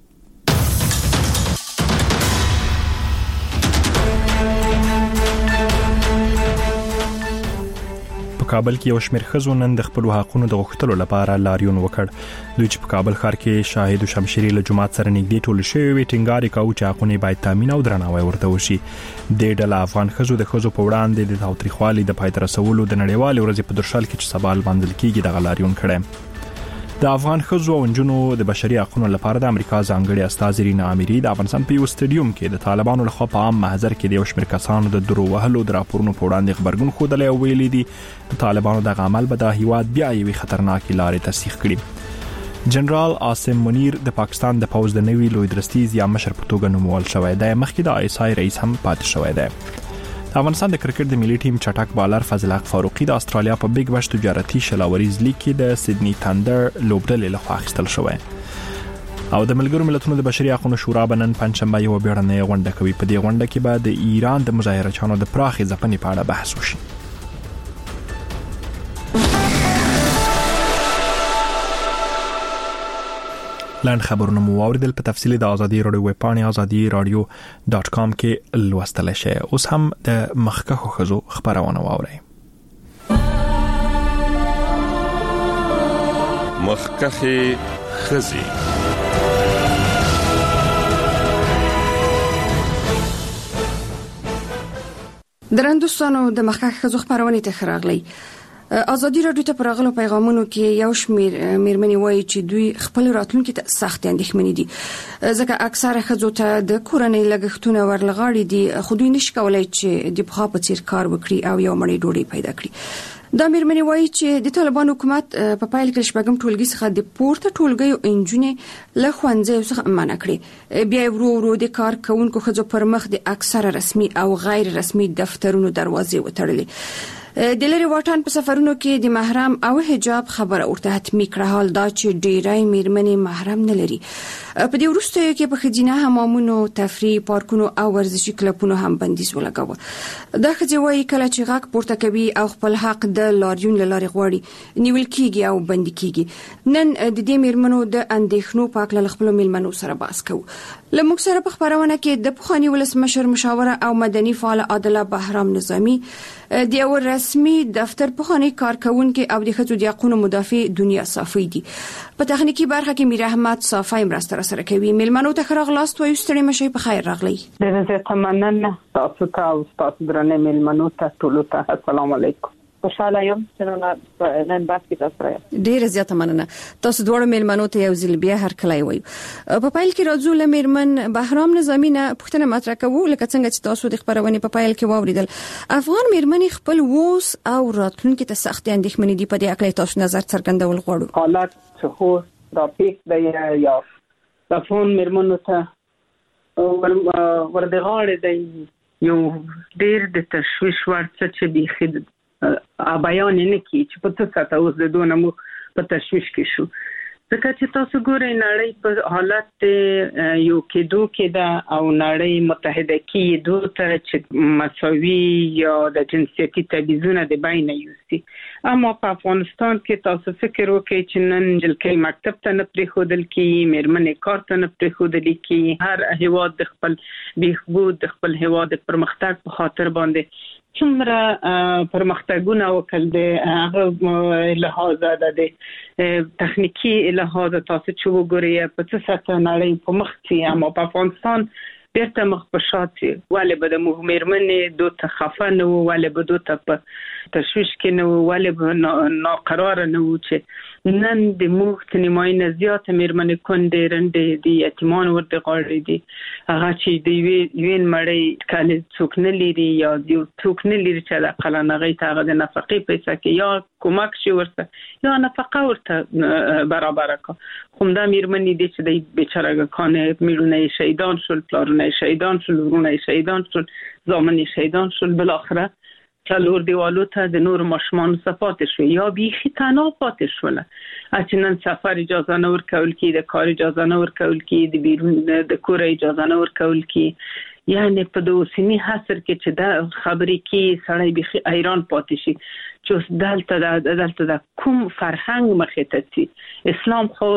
په کابل کې یو شمېر ښځو نن د خپلو حقونو د غوښتلو لپاره لاریون وکړ. دوی چې په کابل ښار کې شاهد شمشيري له جماعت سره نږدې ټول شوی وي ټینګار کاوه چې حقونه باید تامین او درناوی ورته وشي. د ډله افغان ښځو د ښځو په وړاندې د تاوتریخوالي د پای ته رسولو د نړیوال ورځې په درشل کې چې سبا لمانځل کیږي د لاریون کړي. د افغان ښځو او نجونو د بشري حقوقو لپاره د امریکا ځانګړي استاذ رینا اميري د افغانستان په یو سټډیوم کې د طالبانو لخوا په عام محضر کې د یو شمېر کسانو د درو وهلو د راپورونو په وړاندې خبرګون خوده او ویلي دي د طالبانو د عمل به د هیواد بیا یوې خطرناکې لارې تصدیق کړي. جنرال عاصم منیر د پاکستان د پوز د نوي لوی درستیز یا مشر په توګه نومول شوی دی. مخکې د آی اس آی رئیس هم پاتې شوی دی. د افغانستان د کرکټ د ملي ټیم چټک بالر فضل حق فاروقي د استرالیا په بیگ بش تجارتي شلاوریز لیګ کې د سیدنی تندر لوبډلې لخوا اخیستل شوی. او د ملګرو ملتونو د بشري حقوقو شورا بنن پنځشنبه یو بیړنۍ غونډه کوي. په دې غونډه کې به د ایران د مظاهرچیانو د پراخې ځپنې په اړه بحث وشي. لاند خبرونه مو اوریدل. په تفصیل د ازادي رادیو ویب پاڼې ازادي رادیو ډاټ کام کې لوستل شئ. اوس هم د مخکخو خزو خبرونه واورئ. مخکخي خزي درندوستانو د مخکخ خزو خبرونه ته خراغلی. ازادي رادیو ته پراغلو پیغامونو کې یو شمیر میرمنې وایي چې دوی خپل راتلونکي ته سخت اندېښمنې دي ځکه اکثره ښځو ته د کورنۍ لګښتونه ورلغاړي دي خو دوی نشي کولای چې د پخوا په څیر کار وکړي او یو مړی ډوډۍ پیدا کړي. دا میرمنې وایي چې د طالبان حکومت په پایل کې شپږم ټولګي څخه د پورته ټولګي انجونې له ښوونځي څخه منع کړي. بیا ورو ورو د کار کوونکو ښځو پر مخ د اکثره رسمي او غیر رسمي دفترونو دروازې وتړلې. د لری واټن په سفرونو کې د محرم او حجاب خبره ورته حتمی کړه حال دا چې ډیرای میرمنې محرم نه لري. په دې وروسته کې په خزینه حمامونو تفریح پارکونو او ورزشي کلبونو هم بندیز ولګاوه. دا ښځې وایي کله چې غږ پورته کوي او خپل حق د لاریون لارې غواړي نیول کیږي او بندي کیږي. نن د دې میرمنو د اندېښنو په اړه خپل میلمنو سره بحث کوو. لموږ سره په خبرونه کې د پخوانی ولسمشر مشاوره او مدني فعال عادله بهرام نظامی د یو رسمي دفتر پخوانی کارکونکو او د ښځو د حقوقو مدافع دنیا صافی دي. په تخنیکی برخه کې میر احمد صافی مرسته سره کوي. میلمنو ته خراغلاست وایو ستړي مشي په خیر راغلی. ډېر زیاته مننه تاسو ته او تاسو درنه میلمنو ته ټول ته السلام علیکم. خوشاله یم چې نن باس کې تاسو راځي. ډېر زیاته مننه. تاسو دوه میلمنو ته یو ځل بیا هر کله وایو. په پایل کې راځو له میرمن بهرام نظامی نه پوښتنه مطرح کوو لکه څنګه چې تاسو د خبرونه په پایل کې واوریدل. افغان میرمنې خپل ووس او راتلونکي ته سخت اندېښمنې دي. په دې اړه تاسو نظر څرګندول غواړو. حالات چې خو دا پیښ دی یا د افغان میرمنو ته وردغاړي دی یو ډېر د تشویش ورڅ چې بيخي بیان نه کی چې په څه ساته اوس د دوه نمو په تشویش کې شو ځکه چې تاسو ګورئ نړۍ په حالت یو کېدو کې دا او نړۍ متحده کېدو ته چې مساوي یا د جنسيتي تبعیضونه د بین یوسي. اما په افغانستان کې تاسو فکر وکړئ چې نن جلکې مکتب ته نه پریښودل کیږي میرمنې کار ته نه پریښودل کیږي. هر هیواد د خپل بهبود د خپل هیواد پرمختګ په خاطر باندې څومره پرمختګونه وکړل د هغه لحاظ د تخنیکی لحاظ تاسو چې وګورئ په څه سره نړۍ په مخ کې اما په افغانستان بیرته مخ په شاته ولې به د میرمنې دوه خفه نه ولې به دوه په تشویش کې نه ولې به ناقرار نه و چې نن د موږ تنماینه زیات میرمنې کندې رندې دي یتیمان ورته غاړي دي هغه چې دی وین مړی کله څوک نه لري یا یو څوک نه لري چې د قلنغې ته د نفقې پیسې کې یا کومک شي ورته یا نفقه ورته برابر کا کوم دا میرمنې دي چې د بیچاره کانه میړونه شهیدان شول پلارونه شهیدان شول ورونه شهیدان شول زامن شهیدان شول بل اخره څلور دیوالو ته د نور ماشومان صفات شو یا بیخي تنها پاتې شول چې نن سفر اجازه نه ورکول کی د کار اجازه نه ورکول کی د بیرون د کور اجازه نه ورکول کی یعنی په دوسنی حصر کې چې دا خبرې کې سړی به ایران پاتې شي چې دلته دلته د کوم فرهنګ مخې ته چې اسلام خو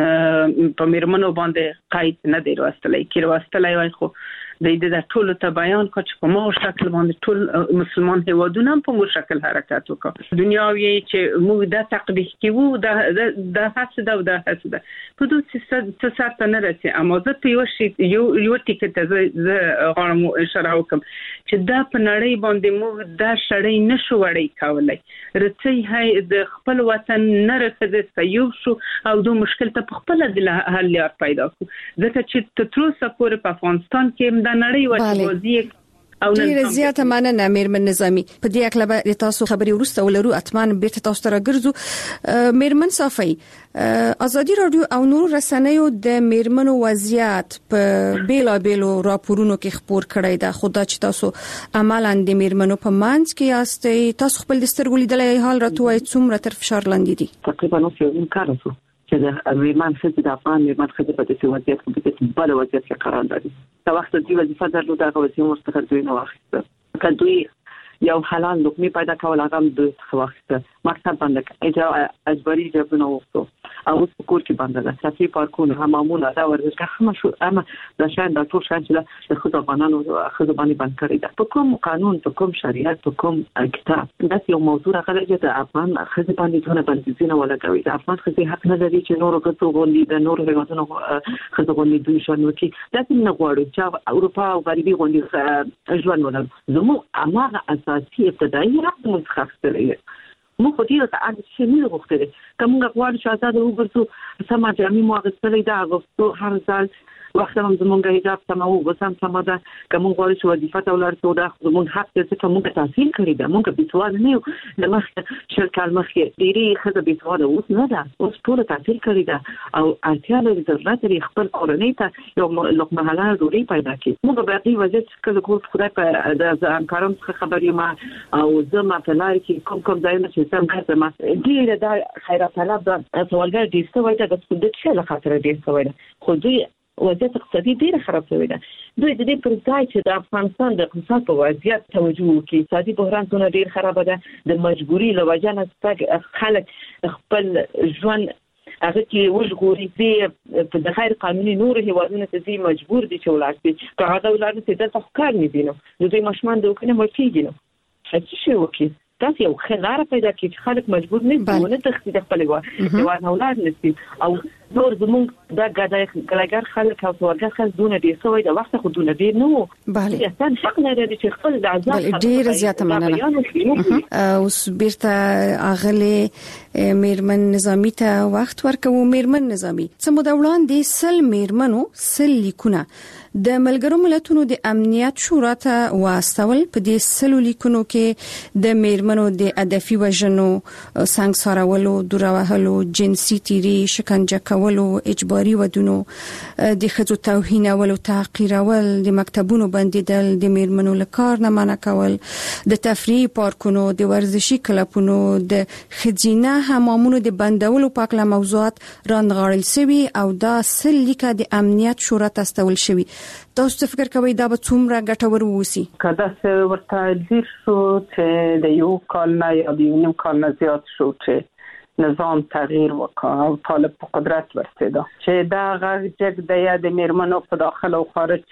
په میرمنو باندې قید نه دی راوستلی کې راوستلی وای خو د دې د ټولو ته بیان کړ چې په مو شکل باندې ټول مسلمان هیوادونه په مو شکل حرکت وکړي دنیا وی چې موږ د تقبیح کیو د د هڅه دا د هڅه ده په دوه څه ساعت نه راځي اما زه په یو شی یو یو ټیکټ ز غواړم اشاره وکم چې دا په نړۍ باندې موږ دا شړې نشو وړي کولای رڅي هي د خپل وطن نه رسېد سيو شو او د مشکل ته په خپل د حل لار پیدا کو ځکه چې تر اوسه پورې په افغانستان کې د نړۍ وځي او ډیره زیاته مننه میرمن نظامی په دې اړه به تاسو خبري ورسته ولرو اتمان بیرته تاسو ته راګرځو میرمن صافی ازادي رادیو او نور رسنیو د میرمنو وضعیت په بیلا بیلو راپورونو کې خبر کړی دا خدا چې تاسو عملاً د میرمنو په منځ کې یاستئ تاسو خپل د سترګو لیدلې حال راټوي څومره تر فشار لاندې دي تقریبا نو یو کار وسو چې د میرمن خځې د افغان میرمن خځې په دې وضعیت کې په بل وضعیت کې قرار لري دا وخت د وظیفه درلوده هغه وظیفه مستقل دوی نه واخیسته کله یو حلال لقمه پیدا کول هغه د واخیسته مقصد باندې اجازه اجباري جبنه وکړو او اوس په کور کې باندې د صفي پارکونو همامونه دا ورزش هم شو اما د شان د ټول شان چې د خود افغانانو خود باندې باندې کړی دا په کوم قانون په کوم شریعت په کوم کتاب دا یو موضوع راغلی چې د افغان خود باندې ټول باندې ځینه ولا کوي د افغان خود حق نه لري چې نور غوښتو غونډې د نور هیوادونو خود غونډې دوی شنو کې دا څنګه غواړي چې اروپا او غربي غونډې ژوند ولر زمو اماغه اساسي ابتدایي حق متخصص لري مو خو دې ته اړ شي نه غوښتل کوم غواړي چې آزاد وګرځو سم جامې مو غوښتل دا غوښتو هر ځل وخت هم زمونږ حجاب سمو وسم سم دا کوم غواړي چې وظیفه ته ولر څو دا زمونږ حق دې چې موږ تحصیل کړی دا موږ به سوال نه یو د مخ شرکت مخې ډېری خزه به سوال اوس نه دا اوس ټول تحصیل کړی دا او اړتیا لري ضرورت لري خپل کورنۍ ته یو لقمه حلال ډوډۍ پیدا کړي موږ به دې وضعیت کله کول خدای په د همکارم څخه خبرې ما او زما په لار کې کوم کوم ځایونه چې سم کار ما ډېر دا خیرات طلب دا سوالګر دې څه وایي دا د څه له خاطر دې څه وایي خو دوی وضعیت اقتصادي ډیره خراب شوې ده دوی د دې پر ځای چې د افغانستان د اقتصاد په وضعیت توجه وکړي اقتصادي بحران څنګه ډیر خراب ده د مجبوري له وجه نه خلک خپل ژوند هغه کې وژغوري دي د غیر قانوني نور هیوادونو ته دي مجبور دي چې ولاړ شي که هغه ولاړ شي د تفکر نه دي نو دوی مشمان د وکنه مرتیږي نو هڅه شي وکړي تاسو یو خلار پیدا کړئ چې خلک مجبور نه دي ونه تختی د خپل هیواد اولاد نشي او نور زموږ دا ګډاګر خلک او ورګر خلک دونه دي سوې د وخت خو دونه دي نو بله انسان حق لري چې خپل د آزاد ډیر زیاته مننه اوس بیرته اغله میرمن نظامی ته وخت ورکوم میرمن نظامی څه مو د وړاندې سل میرمنو سل لیکونه د ملګرو ملتونو د امنیت شورا ته واستول په دې سلو لیکونو کې د میرمنو د هدفي وژنو سانګسارولو دوروهلو جنسي تیری شکنجه کولو اجباري ودونو د خځو توهینولو تحقیرول د مکتبونو بندیدل د میرمنو لکار نه منع کول د تفریح پارکونو د ورزشي کلبونو د خځینه حمامونو د بندولو پاکله موضوعات راندغاړل شوی او دا سل لیکه د امنیت شورا ته استول شوی تاسو فکر کوئ دا به څومره ګټور ووسی کله چې ورته ډیر شو چې د یو کال نه یا د یو نیم کال نه زیات شو چې نظام تغییر وکړ او طالب په قدرت ورسېده چې دا غږ د یا د میرمنو په داخل او خارج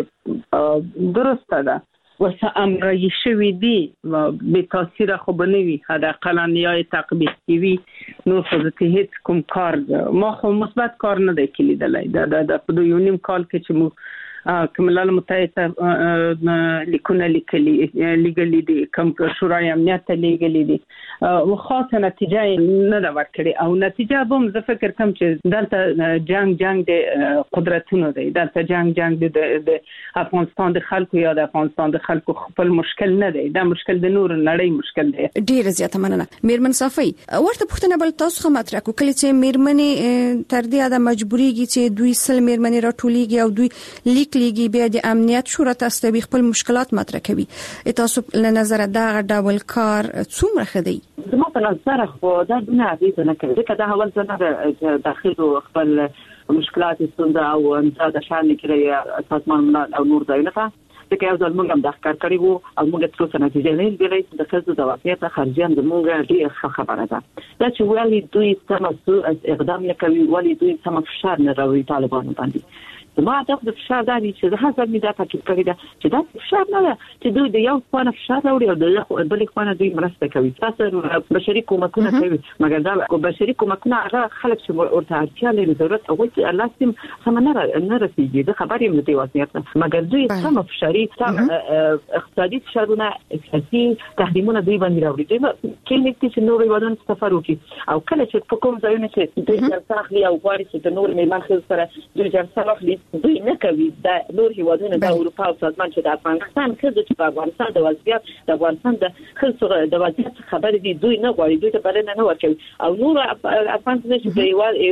کې درسته ده وسه امر شوی دی به تاثیر خو بنوي حداقل نیای تقبیح کیوي نو خودته هیڅ کوم کار ما خو مثبت کار نه دی کلیدلای دا د په یو نیم کال کې چې مو کملال متحده لیکونه لیکلي لیګلي دي کوم شورای امنیت لیګلي دي او خاصه نتیجه نه دا ورکړي او نتیجه به زه فکر کوم چې دلته جنگ جنگ د قدرتونو دی دلته جنگ جنگ د افغانستان د خلکو یا د افغانستان د خلکو خپل مشکل نه دی دا مشکل د نور نړۍ مشکل دی ډیر زیاته مننه میرمن صافی ورته پوښتنه بل تاسو هم مطرح کو کله چې میرمنې تر دې اده مجبوریږي چې دوی سل میرمنې راټولېږي او دوی لیک لیکي بیا د امنیت شورا ته استوي خپل مشکلات مطرح کوي تاسو له نظر دا ډول کار څومره خدي زما په نظر خو دا نه اغیزه نه کوي ځکه دا اول ځنه داخلو خپل مشکلات ستونزه او امتیاز شامل کړي سازمان ملل او نور ځایونه چې یو ځل موږ هم د ښکار کړی وو او موږ تر اوسه نتیجه نه لري د خزو د واقعیت خارجيان زموږ ډېر خبره ده دا چې ولې دوی سم اقدام نه کوي ولې دوی سم فشار نه راوړي طالبانو باندې ما هدف د فشار دی چې د هڅه مې دا تاکید کړی دا چې دا فشار نه ده چې دوی د یو خانه فشار راوړي او د بل خانه دوی مرسته کوي تاسو بشري کومکونه کوي مګر دا بشري کومکونه هغه خلک چې ورته اړتیا لري ضرورت او چې لازم سمنه نه رسیږي د خبرې مې دی واسنیت مګر دوی سم فشاري اقتصادي فشارونه سیاسي تحریمونه دوی باندې راوړي دوی کله چې نور یوادون سفر وکړي او کله چې په کوم ځایونه چې دوی ځاخلي او غواړي چې د نور میلمان خل سره دوی ځاخلي اخلي دوی نه کوي دا نور هیوادونه د اروپا او سازمان چې د افغانستان کې د افغانستان د وضعیت د افغانستان د خلکو د وضعیت خبرې دي دوی نه غواړي دوی ته بلنه نه ورکوي او نور افغانستان چې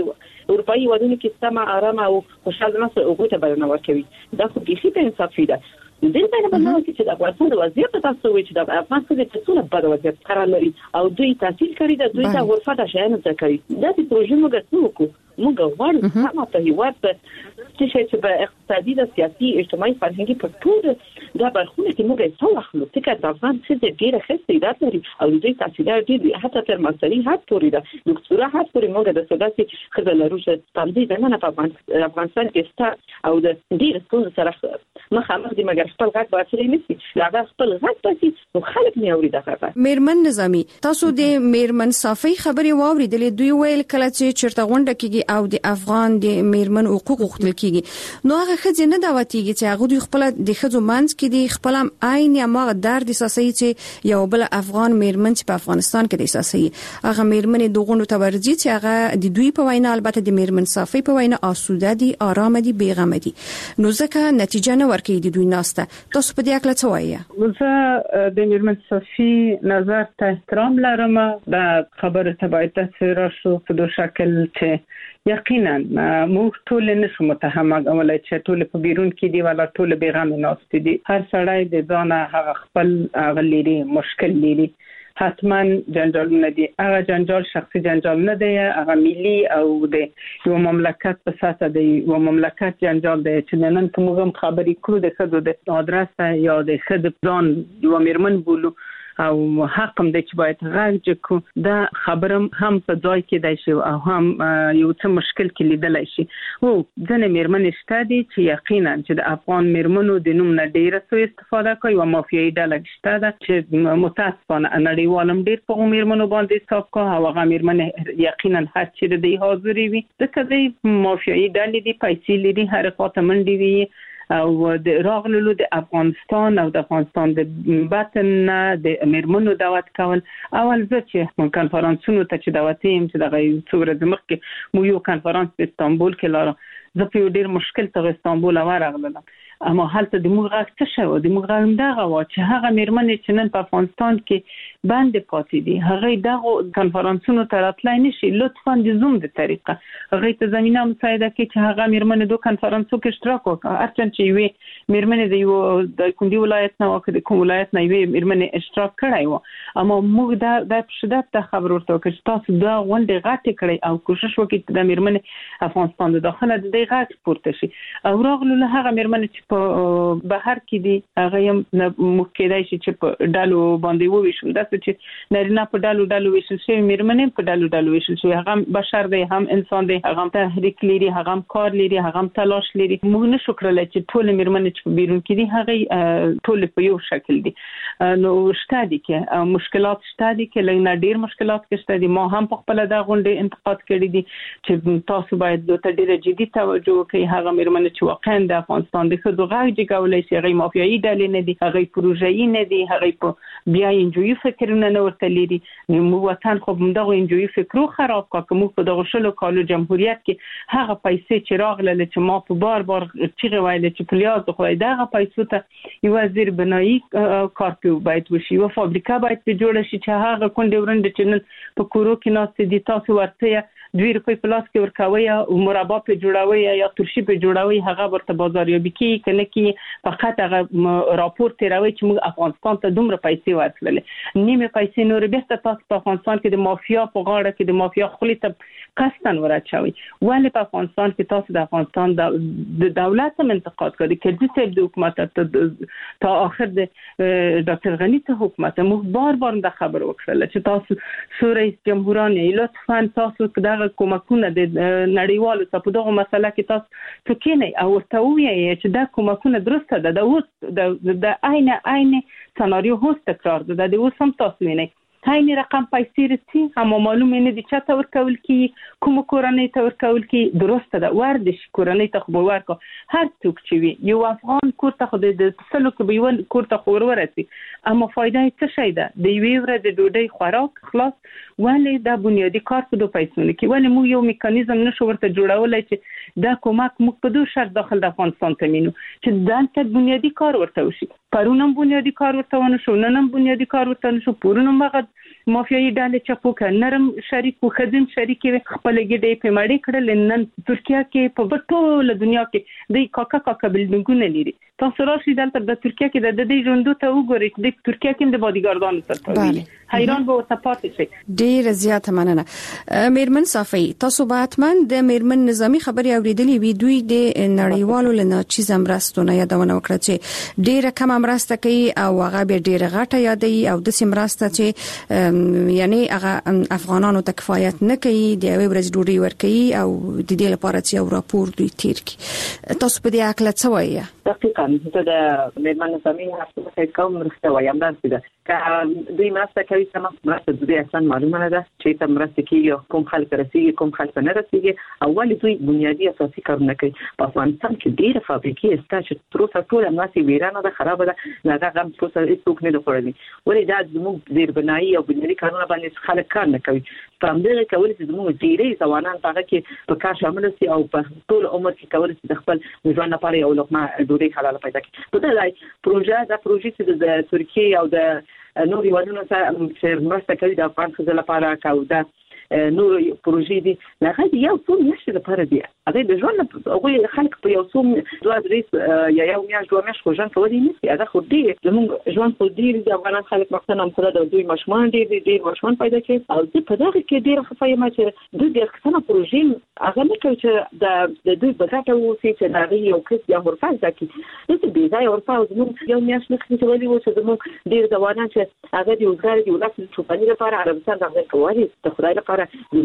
په اروپایي هیوادونو کې سم آرام او خوشاله نه اوګه ته بلنه ورکوي دا خو هیڅ په انصاف ده د دې په اړه نو چې د افغانستان د وضعیت تاسو وایي چې د افغانستان د ټولو په وضعیت قرار لري او دوی تحصیل کړی دا دوی ته ورفه ده شایي نه کوي دا د پروژې موږ څه موږ غواړو چې په هیواد چې چې په اقتصادي د سیاسي اجتماعي فرهنګي په ټول دا برخونه کې موږ څه واخلو چې د افغان څه ډیره ښه استعداد لري او دوی تحصیلات دي حتی تر ماستري هات پورې ده دکتورا هات پورې موږ د سوداسي خزل روشه تنظیم نه په افغانستان کې ست او د ډیر څه سره مخامخ دي مګر خپل غږ باندې نشي دا خپل غږ پاتې نو خلک نه اوري دا خبره میرمن نظامی تاسو د میرمن صافي خبرې واوریدلې دوی ویل کله چې چرته غونډه کېږي او د افغان د میرمن حقوق غوښتل کېږي نو هغه خځې نه دا وتیږي چې هغه دوی خپل د خځو منځ کې دي خپل عین یا ما درد اساسي چې یو بل افغان میرمن چې په افغانستان کې د اساسي هغه میرمن د غونډو تبرځي چې هغه د دوی په وینا البته د میرمن صافي په وینا آسوده دي آرام دي بیغم دي نو ځکه نتیجه نه ورکړي د دوی ناسته تاسو په دې اړه څه وایي زه د میرمن صافي نظر ته احترام لرم دا خبره ته باید تاثیر شو په دوه شکل چې یقینا موږ ټول نشو متهمه ولای چې ټول په بیرون کې دی ولا ټول بیغم ناست دي هر سړی د ځانه هغه خپل غلیری مشکل لري حتما جنجال نه دی هغه جنجال شخصي جنجال نه دی هغه ملي او د یو مملکت په ساته دی یو مملکت جنجال دی چې نن کوم خبرې کړو د خدو د ادرس یا د خد ځان یو میرمن بولو او حق هم د چې باید غږ کو دا خبرم هم په ځای کې دی شو او هم یو څه مشکل کې لیدل شي او ځنه میرمن شته دي چې یقینا چې د افغان میرمنو د نوم نه ډیره سو استفاده کوي او مافیایي ډله شته ده چې متاسفانه نړیوالم ډیر په میرمنو باندې حساب کوي او هغه میرمن یقینا هر چې د حاضرې وي د کدی مافیایي ډلې دي پیسې لري هر خاطر منډي وي او د راغلو د افغانستان او د افغانستان د باطن د میرمنو دعوت کول اول زه چې من کنفرانسونو ته چې دعوت یم چې دغه څو ورځې مخکې مو یو کنفرانس په استانبول کې لاره زه په ډیر مشکل ته استانبول ورغلم اما هلته د موږ غږ څه شو د موږ غږ دغه وا چې هغه میرمن چې نن په افغانستان کې باندې پاتې دي هغه دغه کنفرانسونو ته راتلای نشي لطفا د زوم د طریقه هغه ته زمينه مساعده کې چې هغه میرمن دوه کنفرانسو کې اشتراک وکړي ارچن چې وي میرمن د یو د کوندي ولایت نه وکړي کوم ولایت نه وي میرمن اشتراک کړای و اما موږ دا د شدت ته خبر ورته وکړو تاسو دا غونډه غټه کړی او کوشش وکړئ چې د میرمن افغانستان د داخله د دې غټ پورته شي او راغلو له هغه میرمن چې په بهر کې دي هغه هم مخکېدای شي چې په ډالو باندې وویشل دا چې نارینه په ډالو ډالو ویشل شي میرمن په ډالو ډالو ویشل شي هغه بشر دی هم انسان دی هغه تحریک لري هغه کار لري هغه تلاش لري موږ نشو کړل چې ټول میرمن چې په بیرون کې دي هغه ټول په یو شکل دي نو شته دي کې مشکلات شته دي کې لږ نه ډیر مشکلات کې شته دي ما هم په خپل د غونډې انتقاد کړی دي چې تاسو باید د ډیره جدي توجه وکړئ هغه میرمن چې واقعا د افغانستان د خدو غږ چې کولای شي هغه مافیایي ډلې نه دي هغه پروژې نه دي هغه په بیا انجوي فکرونه نه ورته لري نو وطن خو موږ انجوي فکرو خراب کا کوم په دغه شلو کالو جمهوریت کې هغه پیسې چې راغله چې ما په بار بار چیغه وایله چې پلیاز خو دغه پیسې ته یو وزیر بنایي کار کوي باید وشي او فابریکه باید جوړ شي چې هغه کونډې ورنده چې نن په کورو کې ناست دي تاسو ورته دوی روپۍ په لاس کې ورکوي او مربا په جوړوي یا ترشي په جوړوي هغه ورته بازاریابي کوي کنه کې فقط هغه راپور تیروي چې موږ افغانستان ته دومره پیسې ورکړل نیمه پیسې نور بیرته تاسو په افغانستان کې د مافیا په غاړه کې د مافیا خولي ته قصدن ورچوي. ولې په افغانستان کې تاسو د افغانستان د دولت هم انتقاد کړی کړي چې د حکومت تا اخر د ډاکټر غنی ته حکومت مو بار بار د خبر وکړل چې تاسو سوري جمهوریت لطفا تاسو دغه کومکونه د نړیوالو ته په دغه مسله کې تاسو ټکینه او ورته وایي چې دا کومکونه درسته ده د اوس د عین عین سناریو هوست تکرار ده د اوس هم تاسو وینئ هاي رقم پیسې رسي هم معلومه نه دي چې تا ورکول کی کوم کورنۍ ته ورکول کی درسته ده وردش کورنۍ ته خو ورکو هر څوک چې وي یو افغان کور ته خو د سلو کې بیول کور ته خو ورورسي اما فائدہ څه شي ده د یوې ورځې د ډوډۍ خوراک خلاص ولې دا بنیادی کار په دوه پیسونه کې ولې مو یو میکانیزم نشو ورته جوړولای چې دا کومک موږ په دوه شرط داخل د افغانستان تمینو چې دلته بنیادی کار ورته وشي پرونم بنیادی کار ورته ونه شو ننم بنیادی کار ورته نشو پورونم مغه مافیایي ډلې چې په کنرم شریک او خدم شریک خپل ګډې په مړې کړل نن ترکیه کې په ټوله دنیا کې د کاکا کاکا بلډینګونه لري تاسو راشي دلته د ترکیه کې د دې ژوندو ته وګورئ چې د ترکیه کې د بادیګاردانو سره حیران به ورته پاتې شي. ډیر زیات مننه. میرمن صافی تاسو به حتما د میرمن نظامی خبري اوریدلې وي دوی د نړیوالو لنه چیز امرستونه یادونه وکړه چې ډیره کم امرسته کوي او هغه به ډیره غټه یادي او د سیمرسته چې یعنی هغه افغانانو ته کفایت نه کوي د یوې ورځې ډوډۍ ورکوي او د دې لپاره چې یو راپور دوی تیر کی تاسو په دې اکل څه وایي؟ دقیقاً زه د میرمن نظامی هڅه کوم مرسته وایم دا چې دوی مرسته کوي سم مرسته دوی اصلا معلومه نه ده چې تم مرسته کوي کوم خلک رسیږي کوم خلک نه رسیږي اول دوی بنیادی اساسي کارونه کوي په افغانستان کې ډیره فابریکې ستا چې تر اوسه ټول ناسي ویرانه ده خراب ده هغه غم تر اوسه هیڅ نه خوري ولې دا زموږ ډیر بنایي او بنیادی کارونه باندې خلک کار نه کوي په همدغه کول چې زموږ ډیره ځوانان هغه کې په کار شامل سي او په ټول عمر کې کول چې د خپل ځوان لپاره یو لقمه ډوډۍ حلاله پیدا کړي په دې ځای پروژه دا پروژه چې د ترکیه او د نور یوانونو سره چې مرسته کوي د افغان خزل لپاره کاوده نور پروژې دي هغه یو څو میاشتې لپاره دي هغه د ژوند هغه خلک په یو څو دوه درې یا یو میاشت دوه میاشت ژوند کوي نه هغه خو دې زموږ ژوند په دې د افغان خلک مخکنه هم د دوی مشمان دي د دې مشمان پیدا کړي او د په دغه کې ډېر خفای ما چې دوی د څنګه پروژې هغه نه کوي چې د دوی بغاټه وسی چې دا یو کس یا ورفاز دکی د دې ځای ورفاز زموږ یو میاشت نه کوي ولې و چې زموږ ډېر ځوانان چې هغه د وزګار دي ولکه چې په دې لپاره عربستان دغه کوي د خدای لپاره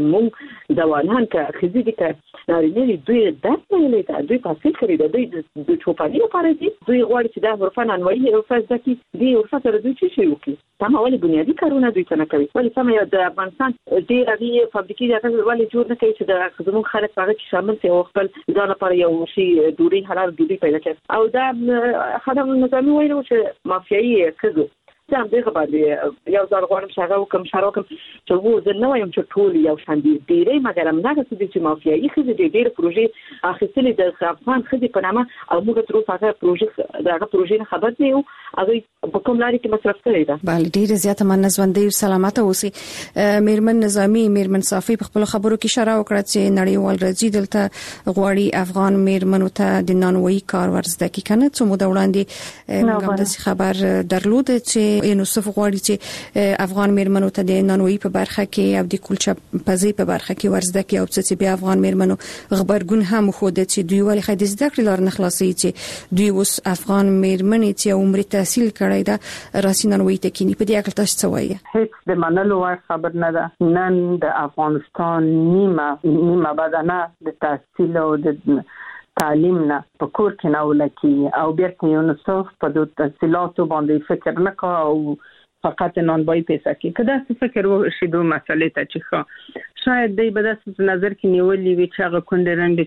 زموږ ځوانان که خزي دي که نارینه دوی درس نه لیدا دوی تحصیل کړی دی دوی د چوپانی لپاره دي دوی غواړي چې دا ورفان انوایي ورفاز دکی دی ورفاز سره دوی څه شي وکړي تمام ولې بنیادی کارونه دوی څنګه کوي ولې سم یو د افغانستان ډېر هغه فابریکې دغه ولې جوړ نه کوي چې د خدمت خلک هغه کې شامل شي او خپل ځان لپاره یو شی ډوډۍ حلال ډوډۍ پیدا کړي او دا خدمت نظامي وایي چې مافیایي کړو ځم دغه باندې یو ځل غواړم شغه وکم شراکم چې وو زه نو یم چې ټول یو شان دي ډیرې مګر هم نه څه چې مافیایي خزي د ډیره پروژې اخیستلې د افغان خزي په نامه او موږ تر اوسه هغه پروژې دغه پروژې خبر نه یو هغه په کوم لاري کې مصرف کړی دا بله ډیره زیاته منځوندې سلامته اوسي. میرمن نظامی میرمن صافی په خپل خبرو کې اشاره وکړه چې نړیوال راځي دلته غواړي افغان میرمنو ته د نانوي کار ورزده کی کنه څو مو د وړاندې موږ د خبر درلود چې یونیسف غواړي چې افغان میرمنو ته د نانوي په برخه کې او د کلچه پزي په برخه کې ورزده کې او چې بیا افغان میرمنو خبرګون هم خود چې دوی ولې خدای زده کړل لار نه خلاصي چې دوی اوس افغان میرمنې چې عمر تحصیل کړی دا راسي نانوي ته کې په دې اړه تاسو څه وایي؟ هیڅ د منلو خبر نه ده نن د افغانستان نیمه نیمه بدنه د تحصیل او د تعلیم نه په کور کې نه ولکې او بیرته یونیسف په دوه تحصیلاتو باندې فکر نه کا او فقط نانوایی پیسه کې کدا څه فکر وشي دوه مسلې ته چې خو شاید دې به د نظر کې نیولې وي چې هغه کونډه رنګ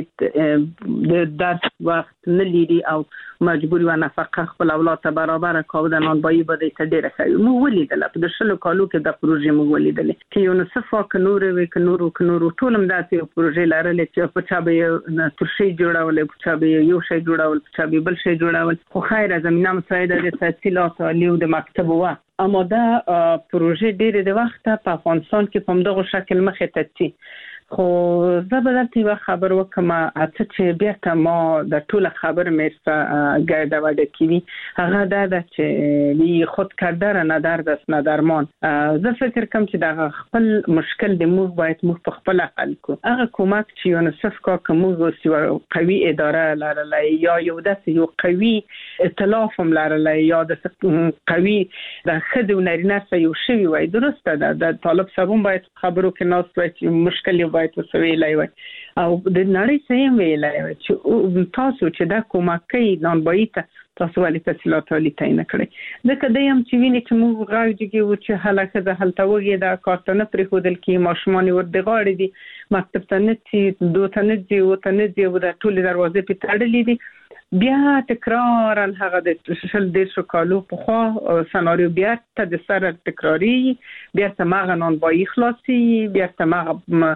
چې د درس وخت نه لري او مجبور و نفقه خپل اولاد ته برابر کاوه د نانوایی به دې ډیره کوي مو ولیدل په شلو کالو کې د پروژې مو ولیدل چې یونیسف او نور وی ک نور ک نور ټول هم داسې پروژې لرلې چې په چا به ترشي جوړول په چا به یو شی جوړول په چا به بل شی جوړول خو خیره زمينه مساعده د تحصیلات عالی او د مکتب و اما دا پروژې ډېر د وخت په افغانستان کې په دغه شکل مخه ته چی خو زه به درته یو خبر وکم چې بیا ته ما د ټول خبر مې ګرده وډه کیوي هغه دا چې وی خود کردر نه درد است نه درمان. زه فکر کوم چې دا خپل مشکل د موږ باید موږ په خپل حل کو. هغه کومک چې یونیسف کا کوم یو قوي اداره لرلای یا یو داسې یو قوي ائتلاف هم لرلای یا د قوي د خدو نارینه سره یو شوی وای درسته ده د طالب صاحب باید خبرو کې ناس وای چې مشکل یو باید وسویلای وای او د نړۍ سره ویلای وای چې تاسو چې دا کومکي نانبایی ته تاسو ولې تفصیلات ولې تعین کړئ ځکه د یم چې ویني چې موږ غاړي و چې هلاکه د هلته وګي دا کارتنه پرې خودل کې ماشومان ور د غاړي دي مکتب ته نه چې دوه ته نه دی او ته نه دی و د ټول دروازې په تړلې دي بیا تکرار هغه د شل د شکالو په خوا سناریو بیا ته د سره تکراری بیا ته ماغه نن با اخلاصي بیا ته ماغه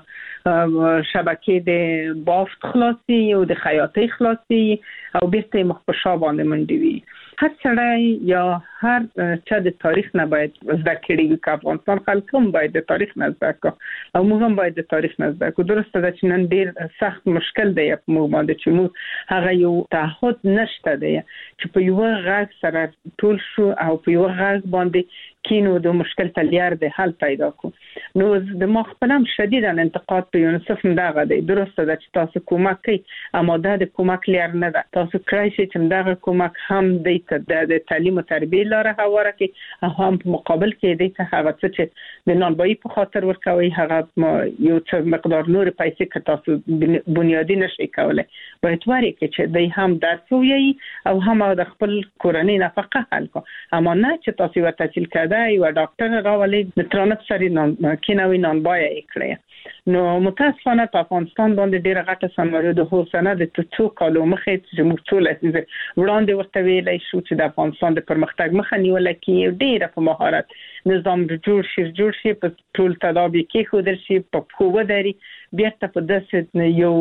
شبکه د بافت خلاصي او د خیاطي خلاصي او بیا ته مخبشا باندې منډي وي هر سړی یا هر چا د تاریخ نه باید زده کړي چې افغانستان خلک هم باید د تاریخ نه زده کړي او موږ هم باید د تاریخ نه زده کړو. درسته ده چې نن ډیر سخت مشکل دی په موږ باندې چې موږ هغه یو تعهد نشته دی چې په یو غږ سره ټول شو او په یو غږ باندې کینو د مشکل تلیار د حل پیدا کو. نو د ما خپلم شدید انتقاد په یونیسف دغه دی درسته ده چې تاسو کومک کوي اما دا د کومک لار نه ده تاسو کرای شئ چې دغه کومک هم د تعلیم او تربیه لاره هواره کې هم په مقابل کې دی ته هغه چې د نانبایی په خاطر ورکوي هغه یو څه مقدار نور پیسې که تاسو بنیادی نشئ کولای باید وری کې چې دی هم درس ووایي او هم د خپل کورنۍ نفقه حل کو اما نه چې تاسو ورته تحصیل کړئ یو ډاکټر راولي د ترانه سری نن کینوي نن بای کړی نو متاسفانه په افغانستان باندې ډیره غټه سمره د هو سنه د څو کالو مخې چې موږ ټول وړاندې ورته ویلای شو چې د افغانستان د پرمختګ مخه نیول کې ډیره په مهارت نظام جوړ شي جوړ شي په ټول تدابیر کې خو درشي په قوه داري بیا ته په داسې یو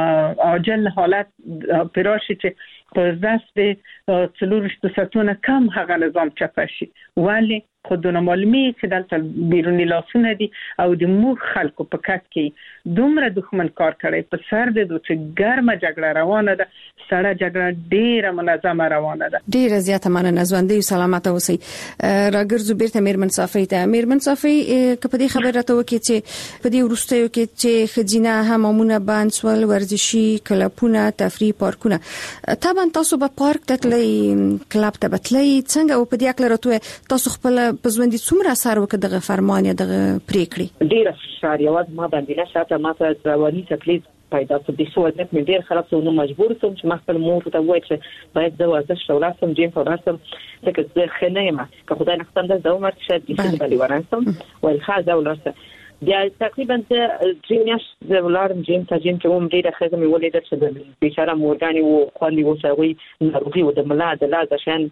عاجل حالت پراشي چې په داسې څلورشت ساتونه کم هغه نظام چپه شي ولی خودونه معلومي چې دلته بیرونی لاسونه دي او د موږ خلکو په کټ کې دومره دښمن کار کړی په سر د دوه ګرمه جګړه روانه ده سړه جګړه ډیره منظمه روانه ده. ډیره زیاته مننه ژوندۍ سلامت اوسئ. راګرځو بیرته میرمن صافی ته میرمن صافی کپدې خبر راته وکړي چې په دې ورستیو کې چې خزینه همامونه باندې سوال ورزشي کلبونه تفریح پارکونه طبعا تاسو په پارک ته تللی کلب ته بتلی څنګه او په دې اکل راته تاسو خپل په ژوند څومره اثر وکړ دغه فرمان یا دغه پریکړې ډیر ښه یوازې ما باندې نه شاته ما ته رواني تکلیف پیدا شو د څو وخت مې ډیر خراب شو نو مجبور شوم چې ما خپل مور ته وایي چې باید زه ورزش ولاسم جیم وراسم ځکه زه خنه ما که خدای نه ختم ده زه عمر شاید دې بلی وراسم ول خاصه ولاسم بیا تقریبا زه جیمش زه ولارم جیم ته جیم چې هم ډیره خزه مې ولیدل چې د بیچاره مورګانی وو خوندي وو چې ناروغي و د ملا د لاز شان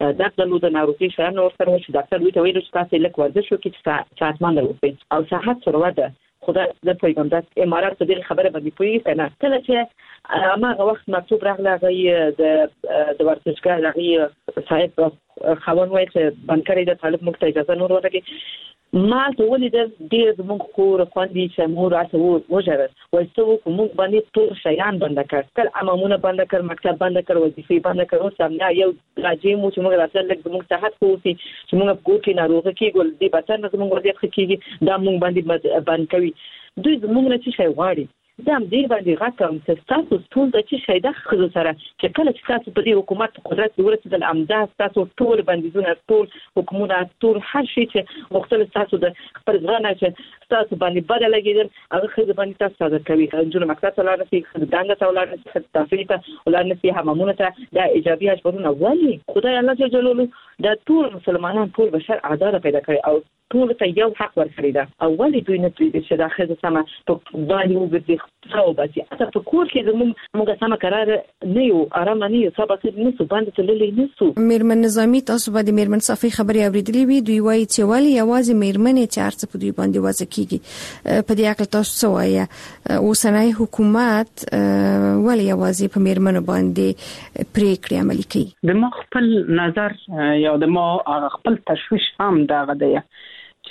دغه د ناروغي شان اور سره چې ډاکټر وی ته ویل چې تاسو لیک ورزش وکړئ چې ساعتمن وکړئ او صحت سره وده خدای د پیغمبر امارات د خبره باندې پوي کنه کله چې ما وخت مکتوب راغله غي د د ورزشګر غي صاحب خوان وای چې بنکري د طالب مخ ته اجازه نور ورکړي ما ته ولیدل ډیر زموږ کور خوندي چې مور راته وژړل وای څه وکړو موږ باندې ټول شیان بند کړ کله امامونه بند کړ مکتب بند کړ وظیفې بند کړ او سمیا یو راځي مو چې موږ راځل لکه زموږ صحت خو سي چې موږ ګوتې ناروغه کېږي دې بچا نه زموږ وضعیت کېږي دا موږ باندې بند کوي دوی زموږ نه څه شي غواړي دام دې باندې غاټم چې تاسو ټول د چې شي د خزو سره چې کله چې تاسو په دې حکومت قدرت ورسېدل امدا تاسو ټول بندیزونه ټول حکومت ټول هر شي چې مختلف تاسو د خپل ځانه چې تاسو باندې بدل لګیدل هغه خزو باندې تاسو صادر کوي انجور مکتب ته لاړ شي خدانګه ته لاړ شي تفریح ته ولر نشي همامونه ته دا ایجابي اجبارونه ولی خدای الله جل جلاله دا ټول مسلمانان ټول بشر عدالت پیدا کوي او ټول ته یو حق ورکړي دا اولی دوی نه دوی چې دا خزه سم په باندې وګرځي څو بچي اته په کور کې زموږ موږ سم قرار نه یو آرام نه یو سبا څه نه سو باندې تللی نه سو. میرمن نظامی تاسو باندې میرمن صافی خبري اوریدلې وی دوی وایي چې ولی یوازې میرمن چې ارڅ په دوی باندې وځي کیږي په دې اکل تاسو څه وایي اوسنۍ حکومت ولی یوازې په میرمن باندې پریکړې عملي کوي. د ما خپل نظر یا د ما خپل تشویش هم دا غده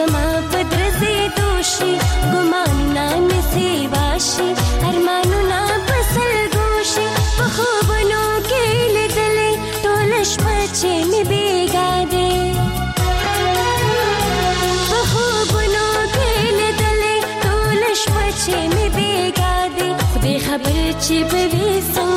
شپه چې مې بیګا دی په خوبونو کې لیدلې ټول شپه چې مې بیګا دی خدای خبر چې به وي